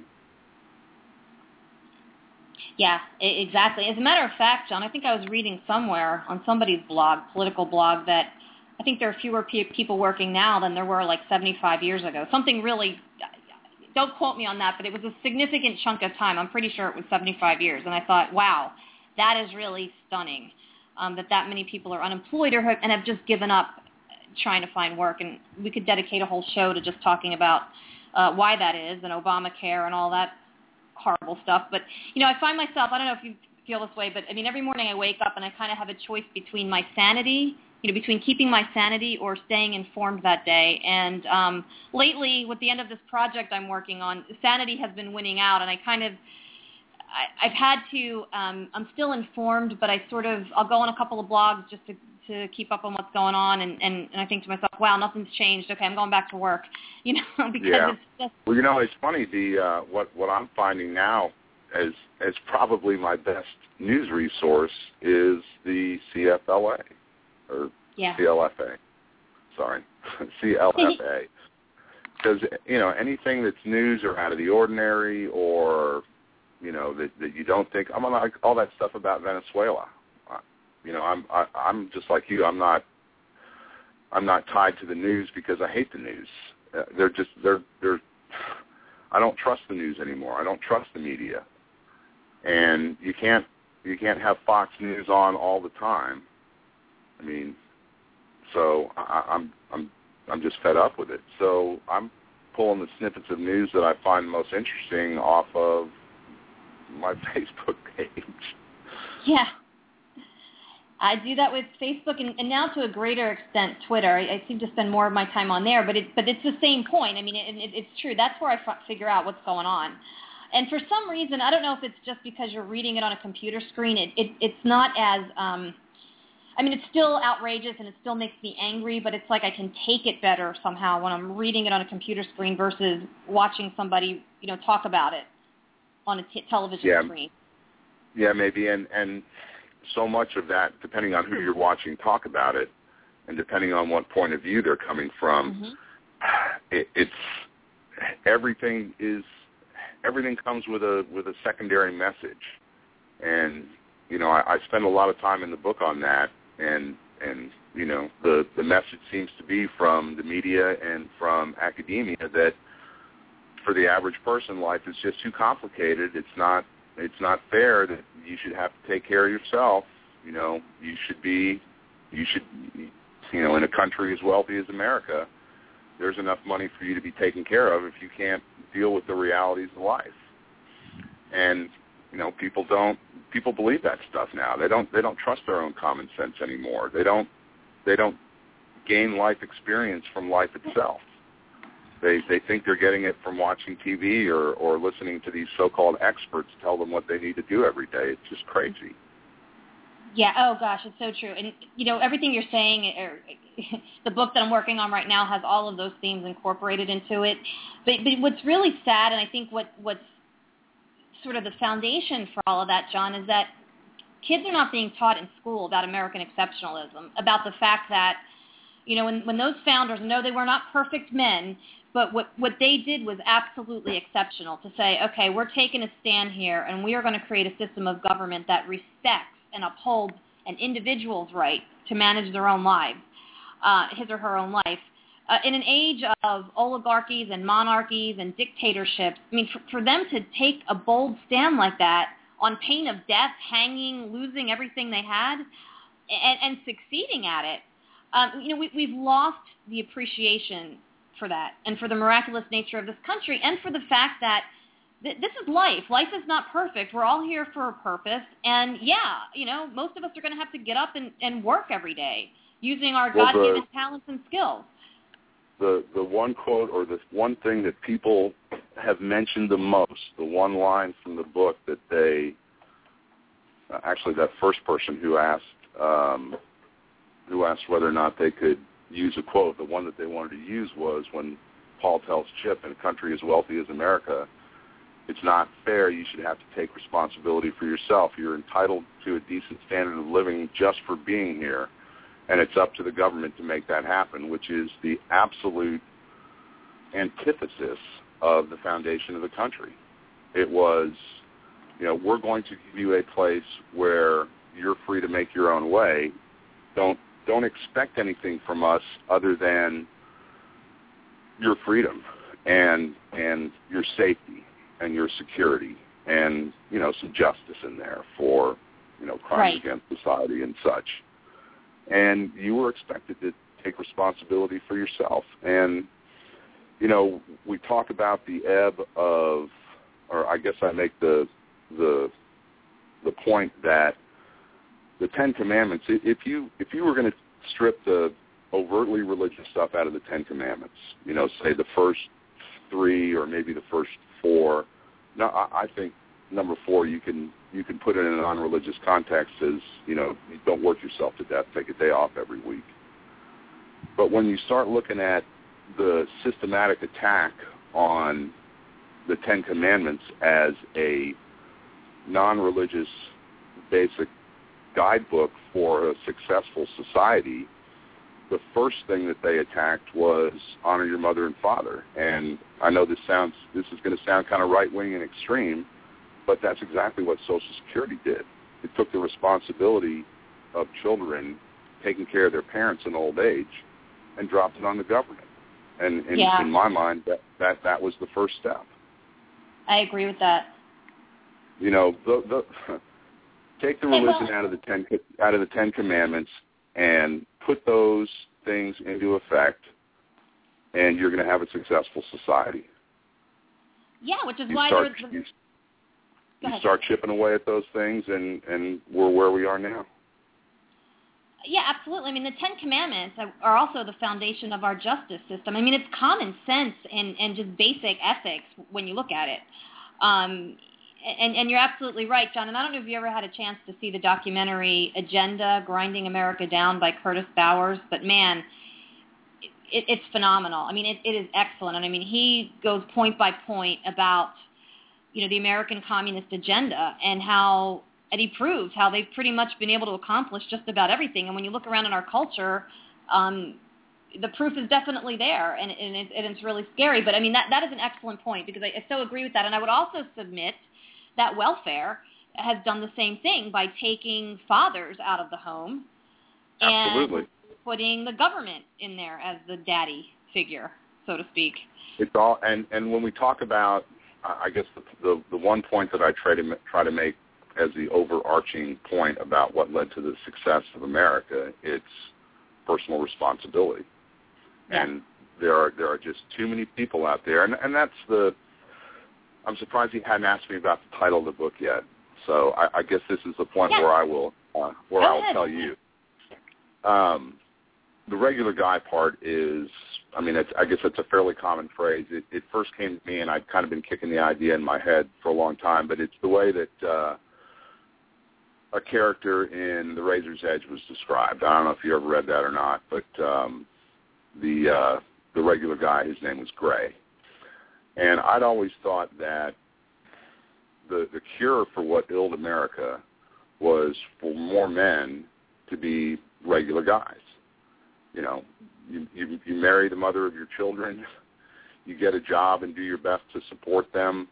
Yeah, exactly. As a matter of fact, John, I think I was reading somewhere on somebody's blog, political blog, that I think there are fewer pe- people working now than there were like seventy-five years ago. Something really, don't quote me on that, but it was a significant chunk of time. I'm pretty sure it was seventy-five years. And I thought, wow, that is really stunning, um, that that many people are unemployed or have, and have just given up trying to find work. And we could dedicate a whole show to just talking about uh, why that is, and Obamacare and all that horrible stuff. But, you know, I find myself, I don't know if you feel this way, but, I mean, every morning I wake up and I kind of have a choice between my sanity, you know, between keeping my sanity or staying informed that day. And um, lately, with the end of this project I'm working on, sanity has been winning out, and I kind of, I, I've had to, um, I'm still informed, but I sort of, I'll go on a couple of blogs just to, to keep up on what's going on, and, and, and I think to myself, wow, nothing's changed. Okay, I'm going back to work, you know, because yeah. it's just... Well, you know, it's funny, the uh, what, what I'm finding now as, as probably my best news resource is the C F L A, or yeah. C L F A, sorry, C L F A. Because, you know, anything that's news or out of the ordinary, or you know, that, that you don't think, I'm like all that stuff about Venezuela. Uh, you know, I'm I, I'm just like you. I'm not I'm not tied to the news because I hate the news. Uh, they're just they're they're. I don't trust the news anymore. I don't trust the media, and you can't you can't have Fox News on all the time. I mean, so I, I'm I'm I'm just fed up with it. So I'm pulling the snippets of news that I find most interesting off of my Facebook page. Yeah. I do that with Facebook, and, and now to a greater extent Twitter. I, I seem to spend more of my time on there, but it, but it's the same point. I mean, it, it, it's true. That's where I f- figure out what's going on. And for some reason, I don't know if it's just because you're reading it on a computer screen, it, it it's not as, um, I mean, it's still outrageous and it still makes me angry, but it's like I can take it better somehow when I'm reading it on a computer screen versus watching somebody, you know, talk about it on a t- television yeah. screen. Yeah, maybe, and, and so much of that, depending on who you're watching talk about it, and depending on what point of view they're coming from, mm-hmm. it, it's everything is everything comes with a with a secondary message, and you know I, I spend a lot of time in the book on that, and And, you know, the, the message seems to be from the media and from academia that for the average person, life is just too complicated. It's not it's not fair that you should have to take care of yourself. You know, you should be, you should, you know, in a country as wealthy as America, there's enough money for you to be taken care of if you can't deal with the realities of life. And, you know, people don't, people believe that stuff now. They don't, they don't trust their own common sense anymore. They don't, they don't gain life experience from life itself. They they think they're getting it from watching T V or, or listening to these so-called experts tell them what they need to do every day. It's just crazy. Yeah, oh gosh, it's so true. And, you know, everything you're saying, er, the book that I'm working on right now has all of those themes incorporated into it. But, but what's really sad, and I think what, what's sort of the foundation for all of that, John, is that kids are not being taught in school about American exceptionalism, about the fact that, you know, when, when those founders, no, they were not perfect men, but what, what they did was absolutely exceptional to say, okay, we're taking a stand here, and we are going to create a system of government that respects and upholds an individual's right to manage their own lives, uh, his or her own life. Uh, in an age of oligarchies and monarchies and dictatorships, I mean, for, for them to take a bold stand like that on pain of death, hanging, losing everything they had, and, and succeeding at it, um, you know, we, we've lost the appreciation for that and for the miraculous nature of this country and for the fact that th- this is life. Life is not perfect. We're all here for a purpose. And, yeah, you know, most of us are going to have to get up and, and work every day using our well, God-given the, talents and skills. The, the one quote or the one thing that people have mentioned the most, the one line from the book that they, actually that first person who asked, um, who asked whether or not they could use a quote, the one that they wanted to use was when Paul tells Chip, in a country as wealthy as America, it's not fair. You should have to take responsibility for yourself. You're entitled to a decent standard of living just for being here, and it's up to the government to make that happen, which is the absolute antithesis of the foundation of the country. It was, you know, we're going to give you a place where you're free to make your own way. Don't don't expect anything from us other than your freedom and and your safety and your security and, you know, some justice in there for, you know, crimes right. against society and such. And you were expected to take responsibility for yourself. And, you know, we talk about the ebb of, or I guess I make the the the point that the Ten Commandments, if you if you were going to strip the overtly religious stuff out of the Ten Commandments, you know, say the first three or maybe the first four, no, I, I think number four you can you can put it in a non-religious context as, you know, don't work yourself to death, take a day off every week. But when you start looking at the systematic attack on the Ten Commandments as a non-religious basic guidebook for a successful society, the first thing that they attacked was honor your mother and father. And I know this sounds this is going to sound kind of right-wing and extreme, but that's exactly what Social Security did. It took the responsibility of children taking care of their parents in old age and dropped it on the government. And, and yeah. in my mind, that, that, that was the first step. I agree with that. You know, the, the, take the religion out of the ten out of the Ten Commandments and put those things into effect, and you're going to have a successful society. Yeah, which is you why start, there's... you, you start chipping away at those things, and, and we're where we are now. Yeah, absolutely. I mean, the Ten Commandments are also the foundation of our justice system. I mean, it's common sense and, and just basic ethics when you look at it. Um, and, and you're absolutely right, John. And I don't know if you ever had a chance to see the documentary Agenda, Grinding America Down by Curtis Bowers, but man, it, it's phenomenal. I mean, it, it is excellent. And I mean, he goes point by point about, you know, the American communist agenda and how, and he proves how they've pretty much been able to accomplish just about everything. And when you look around in our culture, um, the proof is definitely there, and, and, it, and it's really scary. But, I mean, that, that is an excellent point because I, I so agree with that. And I would also submit that welfare has done the same thing by taking fathers out of the home Absolutely. And putting the government in there as the daddy figure, so to speak. It's all, and, and when we talk about, I guess the, the the one point that I try to try to make as the overarching point about what led to the success of America, it's personal responsibility. Yeah. And there are there are just too many people out there, and, and that's the, I'm surprised he hadn't asked me about the title of the book yet. So I, I guess this is the point yeah. where I will, uh, where Go I will ahead. tell you. Um, the regular guy part is, I mean, it's, I guess it's a fairly common phrase. It, it first came to me, and I'd kind of been kicking the idea in my head for a long time, but it's the way that uh, a character in The Razor's Edge was described. I don't know if you ever read that or not, but um, the uh, the regular guy, his name was Gray. And I'd always thought that the the cure for what ailed America was for more men to be regular guys. You know, you, you, you marry the mother of your children, you get a job and do your best to support them,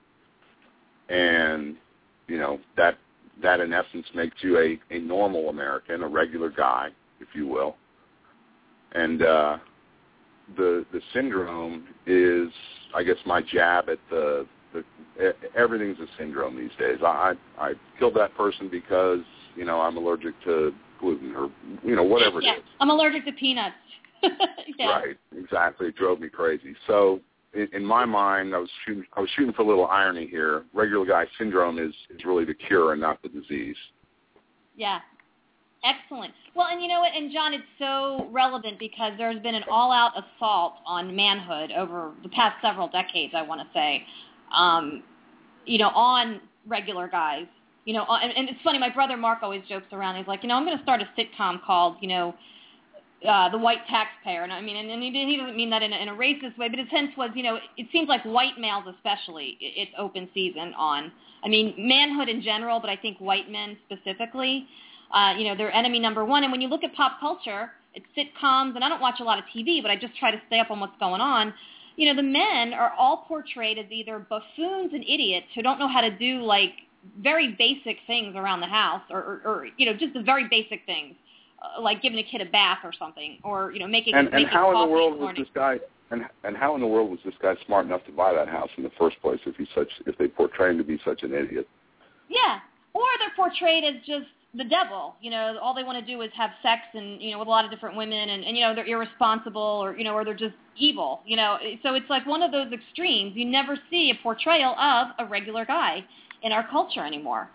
and, you know, that that in essence makes you a, a normal American, a regular guy, if you will. And uh, the the syndrome is, I guess, my jab at the, the everything's a syndrome these days. I I killed that person because, you know, I'm allergic to gluten or, you know, whatever yeah, it is. I'm allergic to peanuts. yeah. Right, exactly. It drove me crazy. So in, in my mind, I was shooting, I was shooting for a little irony here. Regular guy syndrome is, is really the cure and not the disease. Yeah. Excellent. Well, and you know what, and John, it's so relevant because there's been an all-out assault on manhood over the past several decades, I want to say, um, you know, on regular guys. You know, and, and it's funny, my brother Mark always jokes around. He's like, you know, I'm going to start a sitcom called, you know, uh, The White Taxpayer. And I mean, and, and he, he doesn't mean that in a, in a racist way, but his sense was, you know, it seems like white males especially, it, it's open season on, I mean, manhood in general, but I think white men specifically. Uh, you know, they're enemy number one. And when you look at pop culture, it's sitcoms, and I don't watch a lot of T V, but I just try to stay up on what's going on. You know, the men are all portrayed as either buffoons and idiots who don't know how to do, like, very basic things around the house, or, or, or you know, just the very basic things, uh, like giving a kid a bath or something, or, you know, making and, making and how coffee in the world in the was morning. this guy? And and how in the world was this guy smart enough to buy that house in the first place? If he's such, if they portray him to be such an idiot? Yeah, or they're portrayed as just the devil. You know, all they want to do is have sex and, you know, with a lot of different women, and, and you know, they're irresponsible, or, you know, or they're just evil. You know, so it's like one of those extremes. You never see a portrayal of a regular guy in our culture anymore.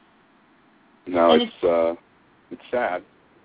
No, and it's it's, uh, it's sad.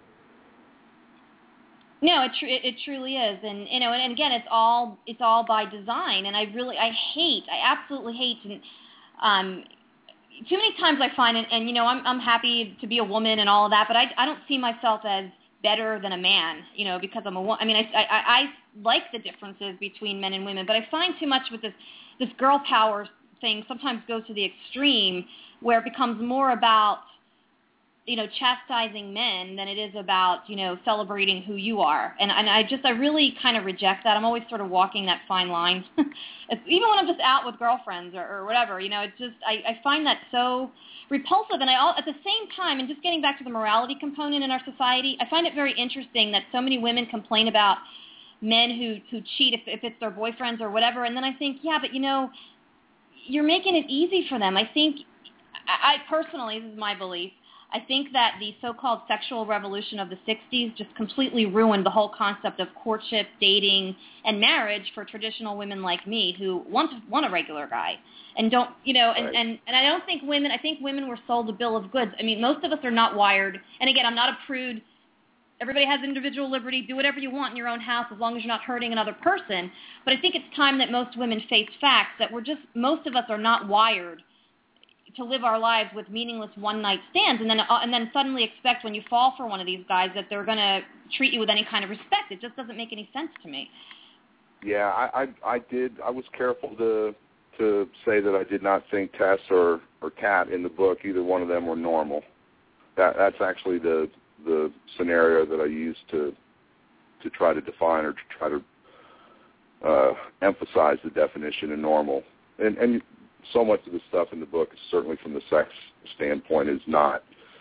No, it, tr- it truly is, and you know, and, and again, it's all it's all by design. And I really, I hate, I absolutely hate, and um, too many times I find, and, and you know, I'm I'm happy to be a woman and all of that, but I I don't see myself as better than a man, you know, because I'm a woman. I mean, I, I I like the differences between men and women, but I find too much with this this girl power thing sometimes goes to the extreme where it becomes more about, you know, chastising men than it is about, you know, celebrating who you are. And, and I just, I really kind of reject that. I'm always sort of walking that fine line. Even when I'm just out with girlfriends or, or whatever, you know, it's just, I, I find that so repulsive. And I, at the same time, and just getting back to the morality component in our society, I find it very interesting that so many women complain about men who, who cheat if, if it's their boyfriends or whatever. And then I think, yeah, but, you know, you're making it easy for them. I think, I, I personally, this is my belief, I think that the so-called sexual revolution of the sixties just completely ruined the whole concept of courtship, dating, and marriage for traditional women like me who want want a regular guy and don't, you know, and, Right. and, and I don't think women, I think women were sold a bill of goods. I mean, most of us are not wired, and again, I'm not a prude. Everybody has individual liberty. Do whatever you want in your own house as long as you're not hurting another person. But I think it's time that most women face facts that we're just, most of us are not wired to live our lives with meaningless one-night stands, and then uh, and then suddenly expect when you fall for one of these guys that they're going to treat you with any kind of respect. It just doesn't make any sense to me. Yeah, I, I, I did. I was careful to to say that I did not think Tess or or Kat in the book, either one of them were normal. That that's actually the the scenario that I used to to try to define or to try to uh, emphasize the definition of normal. And and so much of the stuff in the book, certainly from the sex standpoint, is not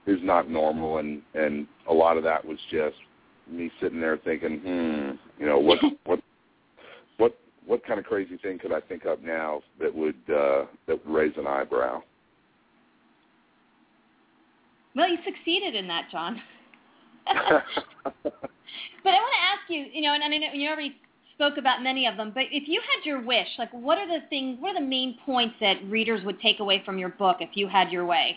is not normal, and, and a lot of that was just me sitting there thinking, hmm, you know, what what what what kind of crazy thing could I think of now that would uh, that would raise an eyebrow? Well, you succeeded in that, John. But I want to ask you, you know, and I know you already spoke about many of them, but if you had your wish, like what are the things, what are the main points that readers would take away from your book if you had your way?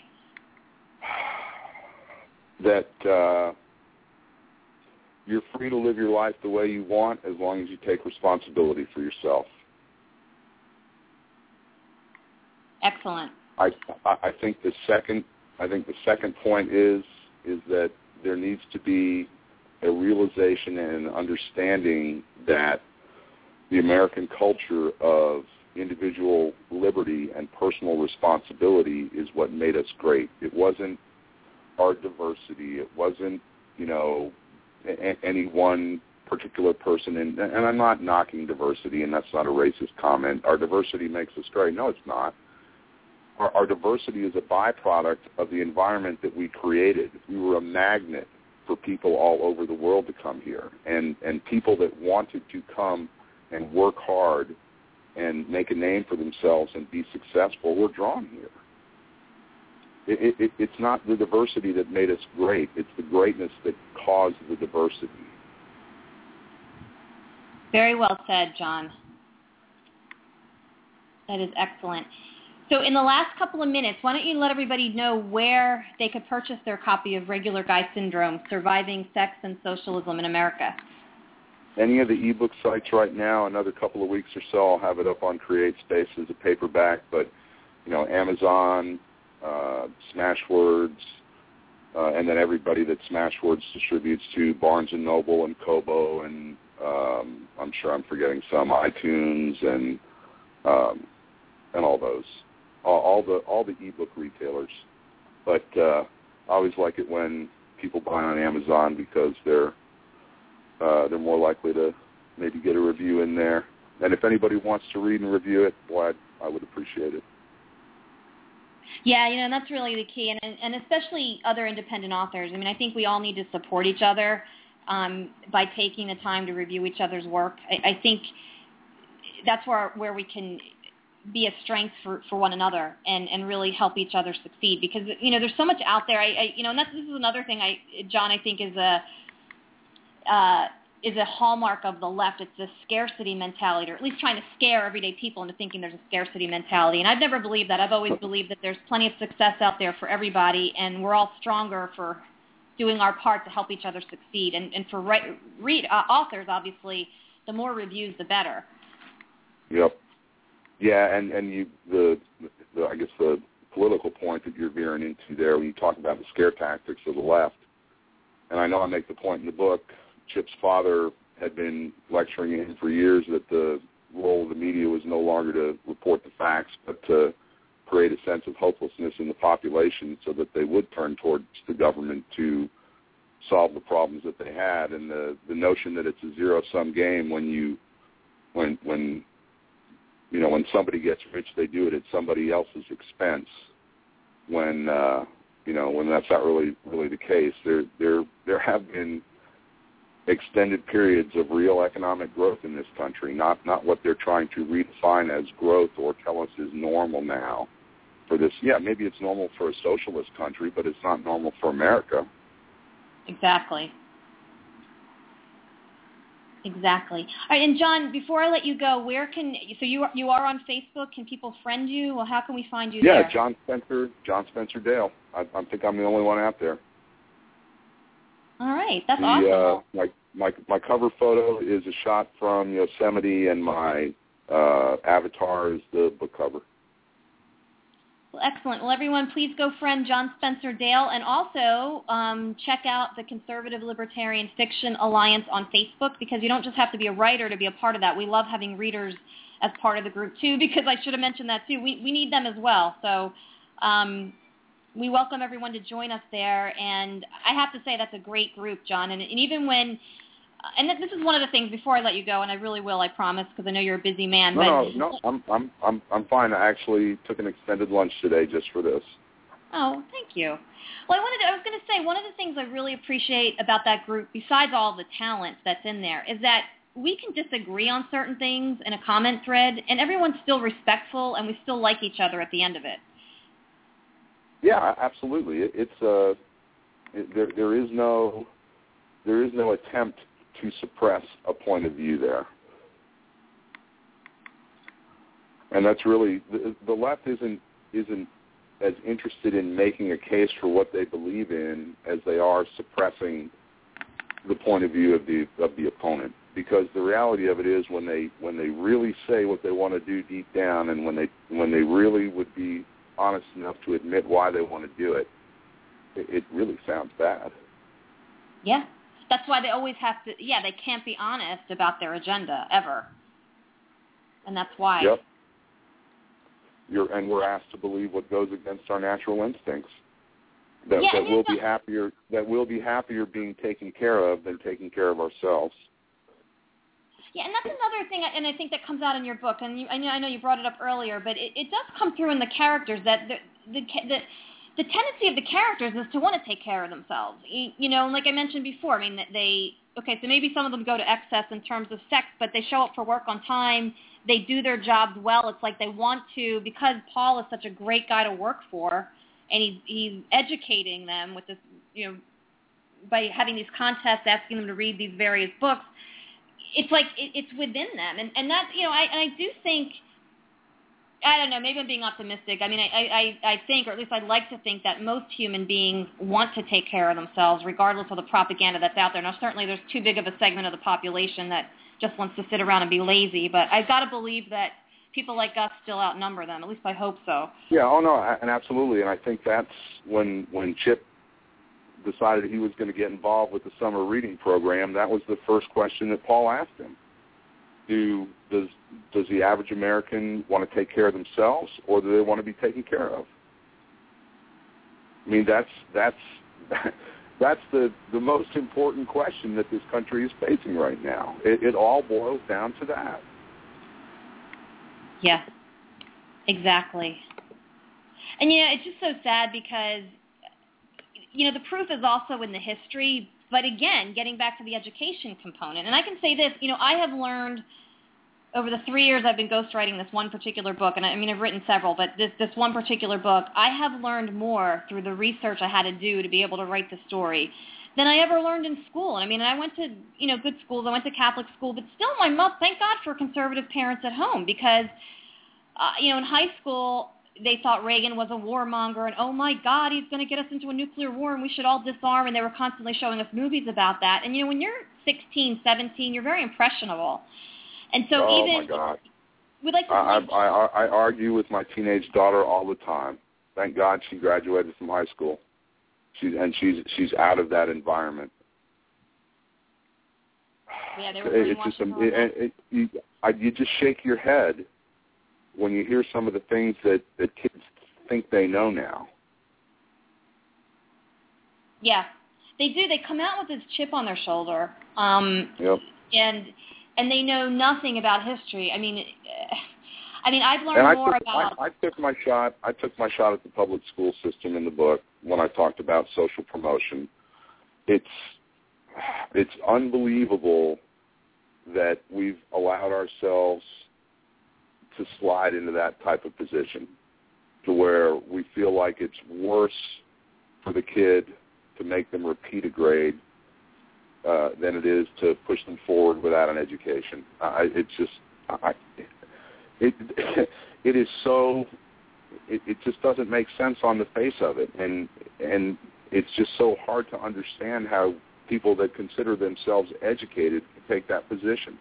That uh, you're free to live your life the way you want as long as you take responsibility for yourself. Excellent. I I think the second I think the second point is is that there needs to be a realization and an understanding that the American culture of individual liberty and personal responsibility is what made us great. It wasn't our diversity. It wasn't, you know, a- any one particular person. And, and I'm not knocking diversity, and that's not a racist comment. Our diversity makes us great. No, it's not. Our, our diversity is a byproduct of the environment that we created. We were a magnet for people all over the world to come here, and, and people that wanted to come and work hard and make a name for themselves and be successful were drawn here. It, it, it's not the diversity that made us great. It's the greatness that caused the diversity. Very well said, John. That is excellent. So in the last couple of minutes, why don't you let everybody know where they could purchase their copy of Regular Guy Syndrome, Surviving Sex and Socialism in America? Any of the ebook sites right now, another couple of weeks or so, I'll have it up on CreateSpace as a paperback, but, you know, Amazon, uh, Smashwords, uh, and then everybody that Smashwords distributes to, Barnes and Noble and Kobo, and um, I'm sure I'm forgetting some, iTunes, and um, and all those. All, all the all the ebook retailers, but uh, I always like it when people buy on Amazon because they're uh, they're more likely to maybe get a review in there. And if anybody wants to read and review it, boy, I'd, I would appreciate it. Yeah, you know, and that's really the key, and and especially other independent authors. I mean, I think we all need to support each other um, by taking the time to review each other's work. I, I think that's where where we can be a strength for, for one another and, and really help each other succeed, because, you know, there's so much out there. I, I you know, and that's, this is another thing I, John, I think is a, uh, is a hallmark of the left. It's a scarcity mentality, or at least trying to scare everyday people into thinking there's a scarcity mentality. And I've never believed that. I've always believed that there's plenty of success out there for everybody, and we're all stronger for doing our part to help each other succeed. And, and for write, read uh, authors, obviously, the more reviews, the better. Yep. Yeah, and, and you the, the I guess the political point that you're veering into there when you talk about the scare tactics of the left, and I know I make the point in the book, Chip's father had been lecturing him for years that the role of the media was no longer to report the facts, but to create a sense of hopelessness in the population so that they would turn towards the government to solve the problems that they had, and the, the notion that it's a zero-sum game when you when when you know, when somebody gets rich, they do it at somebody else's expense. When uh, you know, when that's not really really the case. There there there have been extended periods of real economic growth in this country, not not what they're trying to redefine as growth or tell us is normal now. For this, yeah, maybe it's normal for a socialist country, but it's not normal for America. Exactly. Exactly. All right, and John, before I let you go, where can so you are, you are on Facebook? Can people friend you? Well, how can we find you yeah, there? Yeah, John Spencer, John Spencer Dale. I, I think I'm the only one out there. All right, that's the, awesome. Uh, my my my cover photo is a shot from Yosemite, and my uh, avatar is the book cover. Well, excellent. Well, everyone, please go friend John Spencer Dale, and also um, check out the Conservative Libertarian Fiction Alliance on Facebook, because you don't just have to be a writer to be a part of that. We love having readers as part of the group, too, because I should have mentioned that, too. We, we need them as well. So um, we welcome everyone to join us there, and I have to say that's a great group, John. And, and even when – and this is one of the things, before I let you go, and I really will, I promise, because I know you're a busy man. No, but no, no, I'm, I'm, I'm, I'm fine. I actually took an extended lunch today just for this. Oh, thank you. Well, I wanted to, I was going to say, one of the things I really appreciate about that group, besides all the talent that's in there, is that we can disagree on certain things in a comment thread, and everyone's still respectful, and we still like each other at the end of it. Yeah, absolutely. It, it's uh, it, there. There is no, there is no attempt to suppress a point of view there, and that's really the, the left isn't isn't as interested in making a case for what they believe in as they are suppressing the point of view of the of the opponent. Because the reality of it is, when they when they really say what they want to do deep down, and when they when they really would be honest enough to admit why they want to do it, it, it really sounds bad. Yeah, that's why they always have to. Yeah, they can't be honest about their agenda ever, and that's why. Yep. You're, and we're asked to believe what goes against our natural instincts. That, yeah, that we'll not- be happier. That we'll be happier being taken care of than taking care of ourselves. Yeah, and that's another thing, and I think that comes out in your book, and you, I, know, I know you brought it up earlier, but it, it does come through in the characters that the, the the the tendency of the characters is to want to take care of themselves. You, you know, like I mentioned before, I mean, they, okay, so maybe some of them go to excess in terms of sex, but they show up for work on time, they do their jobs well, it's like they want to, because Paul is such a great guy to work for, and he's, he's educating them with this, you know, by having these contests, asking them to read these various books, it's like it, it's within them, and and that, you know, I and I do think, I don't know, maybe I'm being optimistic. I mean, I, I I think, or at least I'd like to think, that most human beings want to take care of themselves, regardless of the propaganda that's out there. Now, certainly, there's too big of a segment of the population that just wants to sit around and be lazy, but I've got to believe that people like us still outnumber them. At least I hope so. Yeah. Oh no, and absolutely, and I think that's when when Chip decided he was going to get involved with the summer reading program, that was the first question that Paul asked him. Do does does the average American want to take care of themselves, or do they want to be taken care of? I mean, that's that's that's the the most important question that this country is facing right now. It, it all boils down to that. Yeah, exactly. And you know, it's just so sad because, you know, the proof is also in the history, but again, getting back to the education component, and I can say this, you know, I have learned over the three years I've been ghostwriting this one particular book, and I, I mean, I've written several, but this, this one particular book, I have learned more through the research I had to do to be able to write the story than I ever learned in school. And I mean, I went to, you know, good schools, I went to Catholic school, but still my mom, thank God for conservative parents at home, because, uh, you know, in high school, they thought Reagan was a warmonger, and oh my God, he's going to get us into a nuclear war, and we should all disarm, and they were constantly showing us movies about that. And, you know, when you're sixteen, seventeen, you're very impressionable. And so oh even, my God. we'd like to I, I, I, I argue with my teenage daughter all the time. Thank God she graduated from high school. She's, and she's she's out of that environment. Yeah, they were it, it's just, it, it, it, you, I, you just shake your head when you hear some of the things that, that kids think they know now. Yeah, they do. They come out with this chip on their shoulder, um, yep. and and they know nothing about history. I mean, I mean, I've learned I more took, about. I, I took my shot. I took my shot at the public school system in the book when I talked about social promotion. It's it's unbelievable that we've allowed ourselves to slide into that type of position, to where we feel like it's worse for the kid to make them repeat a grade uh, than it is to push them forward without an education. I, it's just, I, it, it is so, it, it just doesn't make sense on the face of it, and and it's just so hard to understand how people that consider themselves educated can take that position.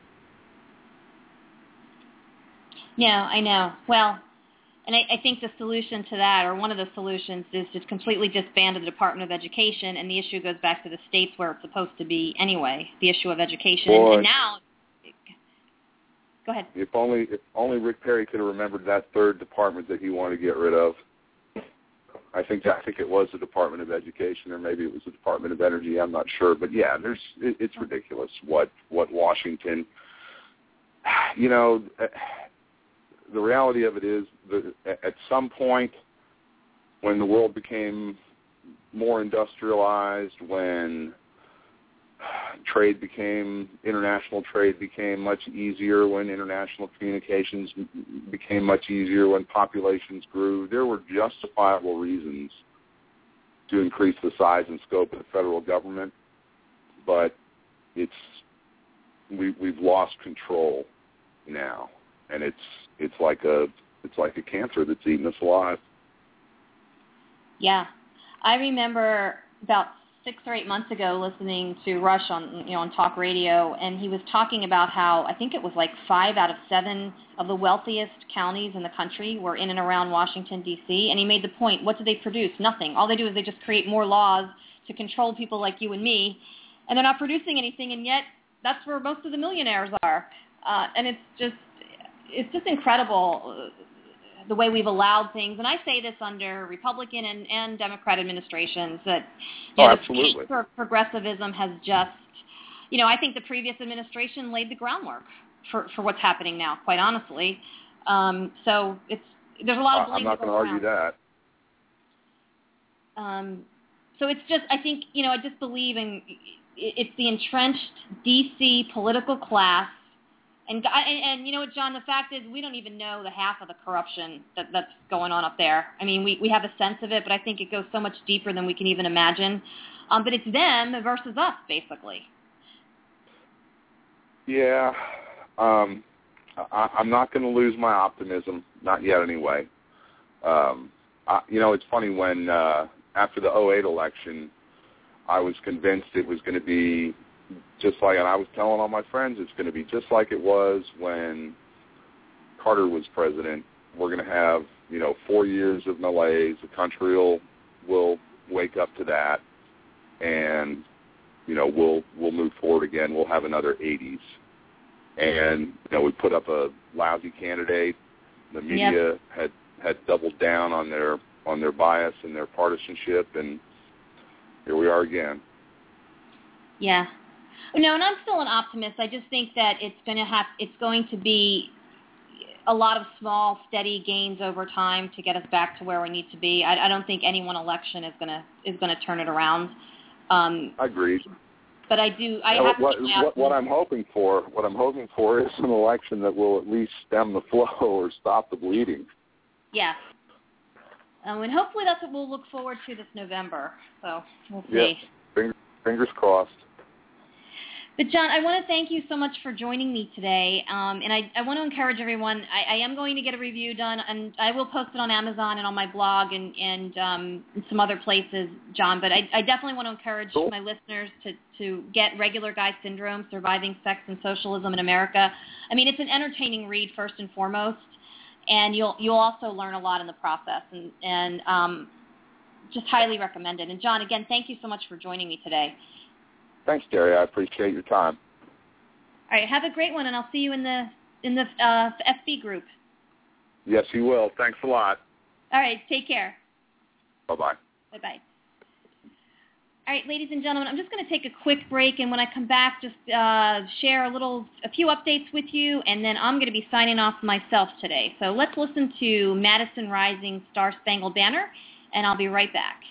Yeah, I know. Well, and I, I think the solution to that, or one of the solutions, is to completely disband the Department of Education, and the issue goes back to the states where it's supposed to be anyway, the issue of education. Boy, and now, go ahead. If only if only Rick Perry could have remembered that third department that he wanted to get rid of. I think I think it was the Department of Education, or maybe it was the Department of Energy. I'm not sure, but yeah, there's it, it's ridiculous what what Washington. You know, the reality of it is that at some point when the world became more industrialized, when trade became, international trade became much easier, when international communications became much easier, when populations grew, there were justifiable reasons to increase the size and scope of the federal government, but it's we, we've lost control now, and it's it's like a it's like a cancer that's eaten us alive. Yeah, I remember about six or eight months ago listening to Rush on you know on talk radio, and he was talking about how I think it was like five out of seven of the wealthiest counties in the country were in and around Washington, D C, and he made the point, what do they produce? Nothing. All they do is they just create more laws to control people like you and me, and they're not producing anything, and yet that's where most of the millionaires are. Uh, and it's just it's just incredible the way we've allowed things, and I say this under Republican and, and Democrat administrations, that you know, oh, absolutely. the pace for progressivism has just, you know, I think the previous administration laid the groundwork for, for what's happening now, quite honestly. Um, so it's there's a lot of blame. I'm not going to argue that. Um, so it's just, I think, you know, I just believe in it's the entrenched D C political class. And, and, and you know what, John, the fact is we don't even know the half of the corruption that, that's going on up there. I mean, we, we have a sense of it, but I think it goes so much deeper than we can even imagine. Um, but it's them versus us, basically. Yeah. Um, I, I'm not going to lose my optimism, not yet anyway. Um, I, you know, it's funny when uh, after the oh eight election, I was convinced it was going to be just like, and I was telling all my friends, it's going to be just like it was when Carter was president. We're going to have, you know, four years of malaise. The country will will wake up to that, and you know, we'll we'll move forward again. We'll have another eighties, and you know, we put up a lousy candidate. The media yep. had had doubled down on their on their bias and their partisanship, and here we are again. Yeah. No, and I'm still an optimist. I just think that it's going to have, it's going to be a lot of small, steady gains over time to get us back to where we need to be. I, I don't think any one election is going to is going to turn it around. Um, I agree. But I do. I now, have what, to what, what I'm hoping for, what I'm hoping for, is an election that will at least stem the flow or stop the bleeding. Yeah. Um, and hopefully that's what we'll look forward to this November. So we'll see. Yes. Fingers, fingers crossed. But, John, I want to thank you so much for joining me today, um, and I, I want to encourage everyone. I, I am going to get a review done, and I will post it on Amazon and on my blog and, and um, some other places, John. But I, I definitely want to encourage cool. my listeners to, to get Regular Guy Syndrome, Surviving Sex and Socialism in America. I mean, it's an entertaining read, first and foremost, and you'll you'll also learn a lot in the process, and, and um, just highly recommend it. And, John, again, thank you so much for joining me today. Thanks, Gary. I appreciate your time. All right, have a great one, and I'll see you in the in the uh, F B group. Yes, you will. Thanks a lot. All right, take care. Bye-bye. Bye-bye. All right, ladies and gentlemen, I'm just going to take a quick break, and when I come back, just uh, share a little, a few updates with you, and then I'm going to be signing off myself today. So let's listen to Madison Rising, Star Spangled Banner, and I'll be right back.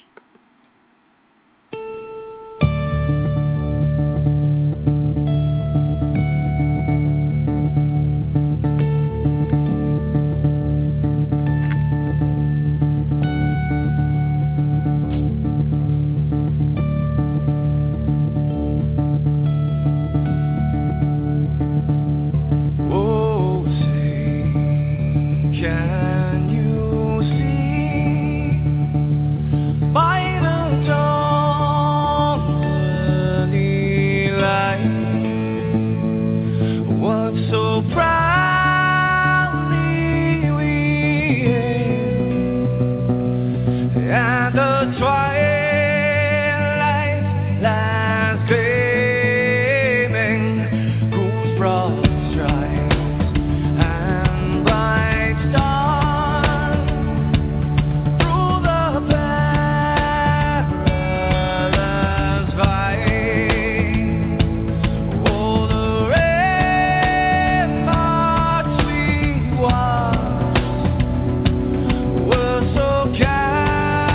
So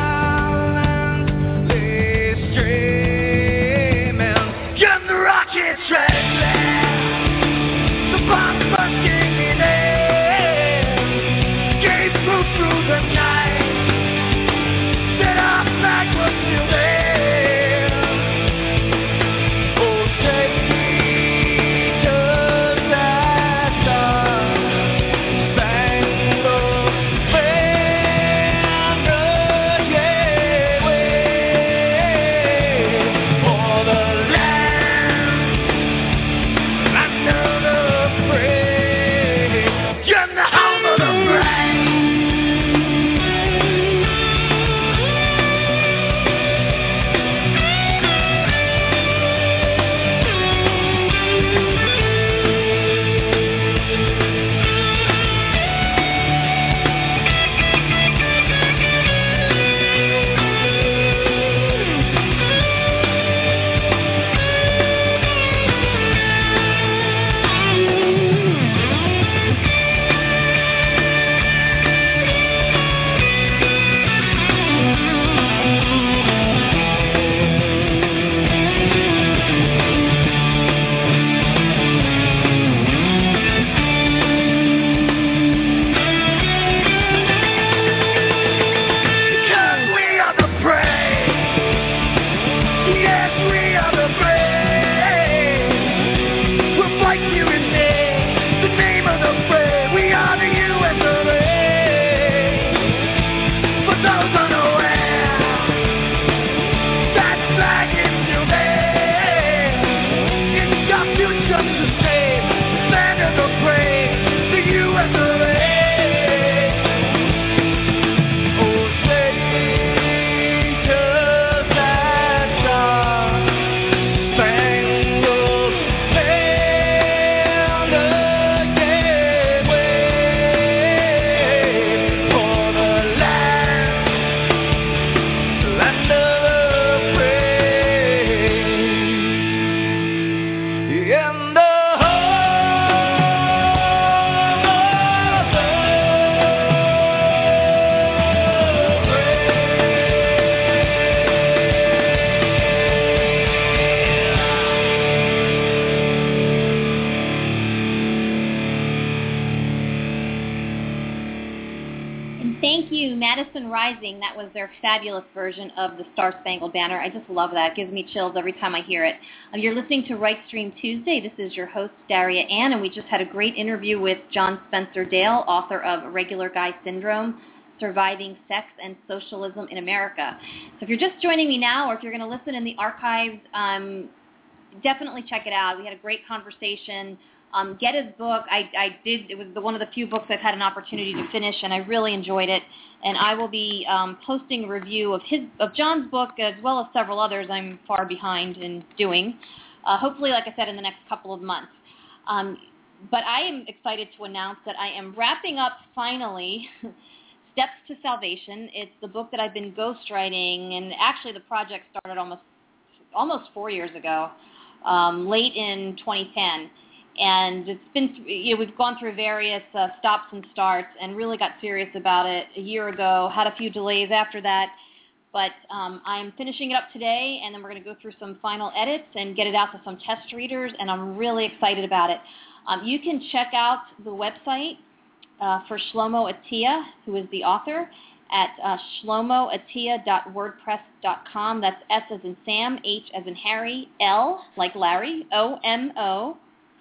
Thank you, Madison Rising. That was their fabulous version of the Star Spangled Banner. I just love that. It gives me chills every time I hear it. Um, you're listening to Right Stream Tuesday. This is your host, Daria Ann, and we just had a great interview with John Spencer Dale, author of Irregular Guy Syndrome, Surviving Sex and Socialism in America. So if you're just joining me now, or if you're going to listen in the archives, um, definitely check it out. We had a great conversation. Um, get his book. I, I did. It was the, one of the few books I've had an opportunity to finish, and I really enjoyed it. And I will be um, posting a review of his of John's book as well as several others I'm far behind in doing. Uh, hopefully, like I said, in the next couple of months. Um, but I am excited to announce that I am wrapping up finally Steps to Salvation. It's the book that I've been ghostwriting, and actually the project started almost almost four years ago, um, late in twenty ten. And it's been, you know, we've gone through various uh, stops and starts and really got serious about it a year ago, had a few delays after that, but um, I'm finishing it up today, and then we're going to go through some final edits and get it out to some test readers, and I'm really excited about it. Um, you can check out the website uh, for Shlomo Atiya, who is the author, at uh, shlomo atiya dot wordpress dot com. That's S as in Sam, H as in Harry, L like Larry, O M O,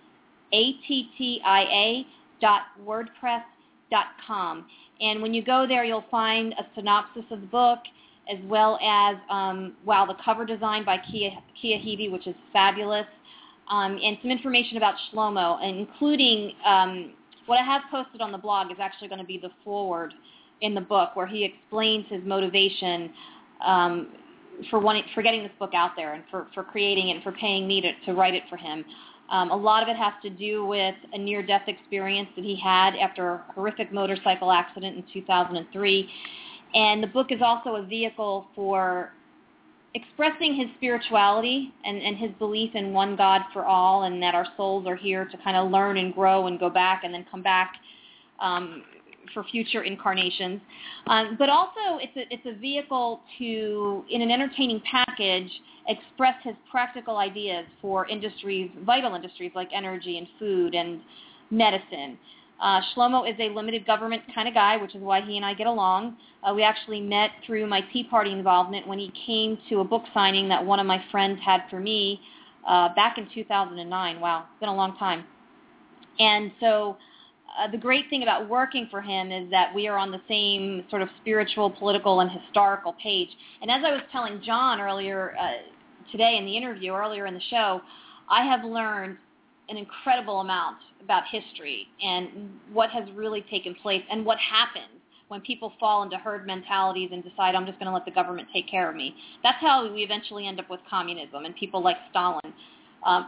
A T T I A dot wordpress dot com. And when you go there, you'll find a synopsis of the book, as well as, um, wow, the cover design by Kia, Kia Hebe, which is fabulous, um, and some information about Shlomo, including um, what I have posted on the blog is actually going to be the foreword in the book, where he explains his motivation um, for wanting, for getting this book out there and for, for creating it and for paying me to, to write it for him. Um, a lot of it has to do with a near-death experience that he had after a horrific motorcycle accident in two thousand three. And the book is also a vehicle for expressing his spirituality and, and his belief in one God for all, and that our souls are here to kind of learn and grow and go back and then come back um, for future incarnations. Um, but also it's a, it's a vehicle to, in an entertaining package, express his practical ideas for industries, vital industries like energy and food and medicine. Uh, Shlomo is a limited government kind of guy, which is why he and I get along. Uh, we actually met through my Tea Party involvement when he came to a book signing that one of my friends had for me uh, back in two thousand nine. Wow, it's been a long time. And so uh, the great thing about working for him is that we are on the same sort of spiritual, political, and historical page. And as I was telling John earlier uh, today in the interview, earlier in the show, I have learned an incredible amount about history and what has really taken place and what happens when people fall into herd mentalities and decide, I'm just going to let the government take care of me. That's how we eventually end up with communism and people like Stalin. Um,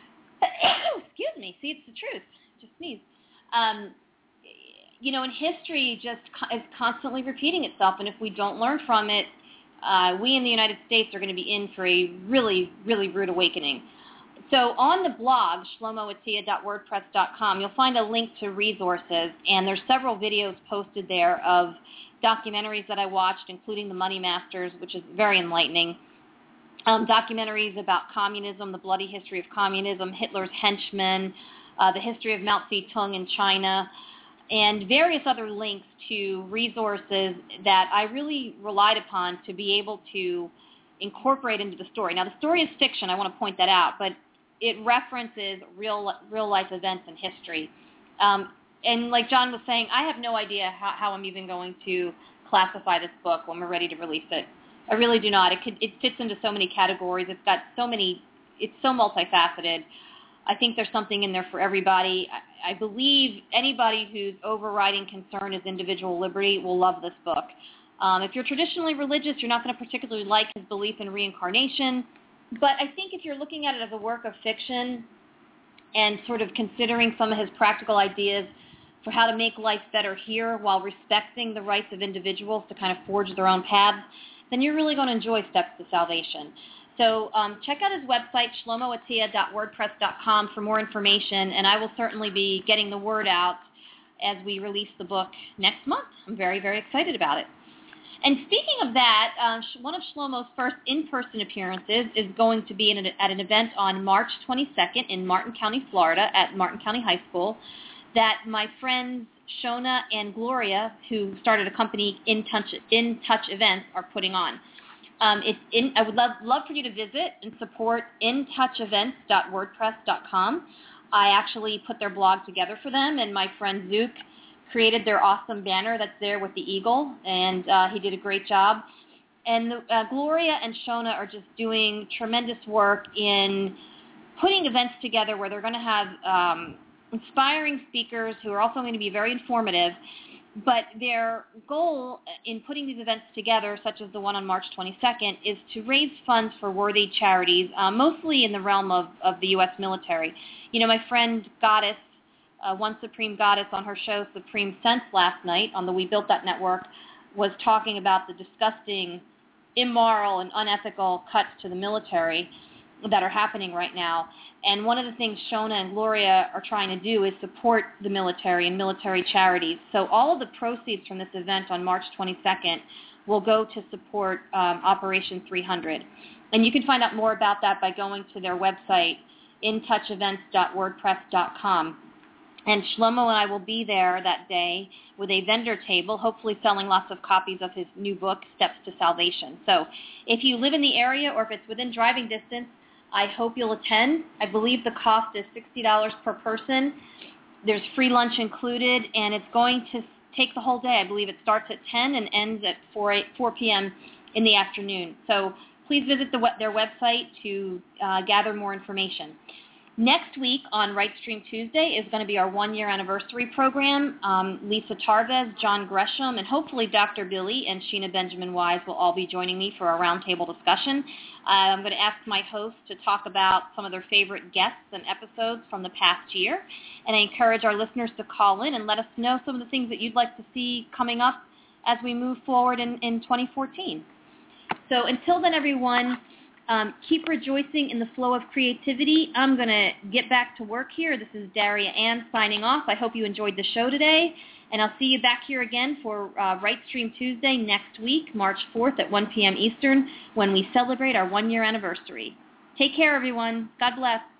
excuse me. See, it's the truth. Just sneeze. Um, you know, and history just co- is constantly repeating itself, and if we don't learn from it, uh, we in the United States are going to be in for a really, really rude awakening. So on the blog, shlomo atiya dot wordpress dot com, you'll find a link to resources, and there's several videos posted there of documentaries that I watched, including The Money Masters, which is very enlightening, um, documentaries about communism, the bloody history of communism, Hitler's henchmen, uh, the history of Mao Zedong in China, and various other links to resources that I really relied upon to be able to incorporate into the story. Now, the story is fiction. I want to point that out, but it references real real life events in history. Um, and like John was saying, I have no idea how, how I'm even going to classify this book when we're ready to release it. I really do not. It could, it fits into so many categories. It's got so many, it's so multifaceted. I think there's something in there for everybody. I, I believe anybody whose overriding concern is individual liberty will love this book. Um, if you're traditionally religious, you're not going to particularly like his belief in reincarnation. But I think if you're looking at it as a work of fiction and sort of considering some of his practical ideas for how to make life better here while respecting the rights of individuals to kind of forge their own paths, then you're really going to enjoy Steps to Salvation. So um, check out his website, shlomo atiya dot wordpress dot com, for more information, and I will certainly be getting the word out as we release the book next month. I'm very, very excited about it. And speaking of that, uh, one of Shlomo's first in-person appearances is going to be in a, at an event on March twenty-second in Martin County, Florida, at Martin County High School. that my friends Shona and Gloria, who started a company, In Touch, In Touch Events, are putting on. Um, it's in, I would love, love for you to visit and support in touch events dot wordpress dot com. I actually put their blog together for them, and my friend Zook created their awesome banner that's there with the eagle, and uh, he did a great job. And the, uh, Gloria and Shona are just doing tremendous work in putting events together where they're going to have um, inspiring speakers who are also going to be very informative. But their goal in putting these events together, such as the one on March twenty-second, is to raise funds for worthy charities, uh, mostly in the realm of, of the U S military. You know, my friend Goddess, uh, One Supreme Goddess, on her show Supreme Sense last night on the We Built That Network, was talking about the disgusting, immoral, and unethical cuts to the military that are happening right now. And one of the things Shona and Gloria are trying to do is support the military and military charities. So all of the proceeds from this event on March twenty-second will go to support um, Operation three hundred. And you can find out more about that by going to their website, in touch events dot wordpress dot com. And Shlomo and I will be there that day with a vendor table, hopefully selling lots of copies of his new book, Steps to Salvation. So if you live in the area or if it's within driving distance, I hope you'll attend. I believe the cost is sixty dollars per person. There's free lunch included, and it's going to take the whole day. I believe it starts at ten and ends at four p.m. in the afternoon. So please visit the, their website to uh, gather more information. Next week on RightStream Tuesday is going to be our one-year anniversary program. Um, Lisa Tarvez, John Gresham, and hopefully Doctor Billy and Sheena Benjamin Wise will all be joining me for a roundtable discussion. Uh, I'm going to ask my host to talk about some of their favorite guests and episodes from the past year, and I encourage our listeners to call in and let us know some of the things that you'd like to see coming up as we move forward in, in twenty fourteen. So until then, everyone, Um, keep rejoicing in the flow of creativity. I'm going to get back to work here. This is Daria Ann signing off. I hope you enjoyed the show today, and I'll see you back here again for uh, RightStream Tuesday next week, March fourth at one p.m. Eastern, when we celebrate our one-year anniversary. Take care, everyone. God bless.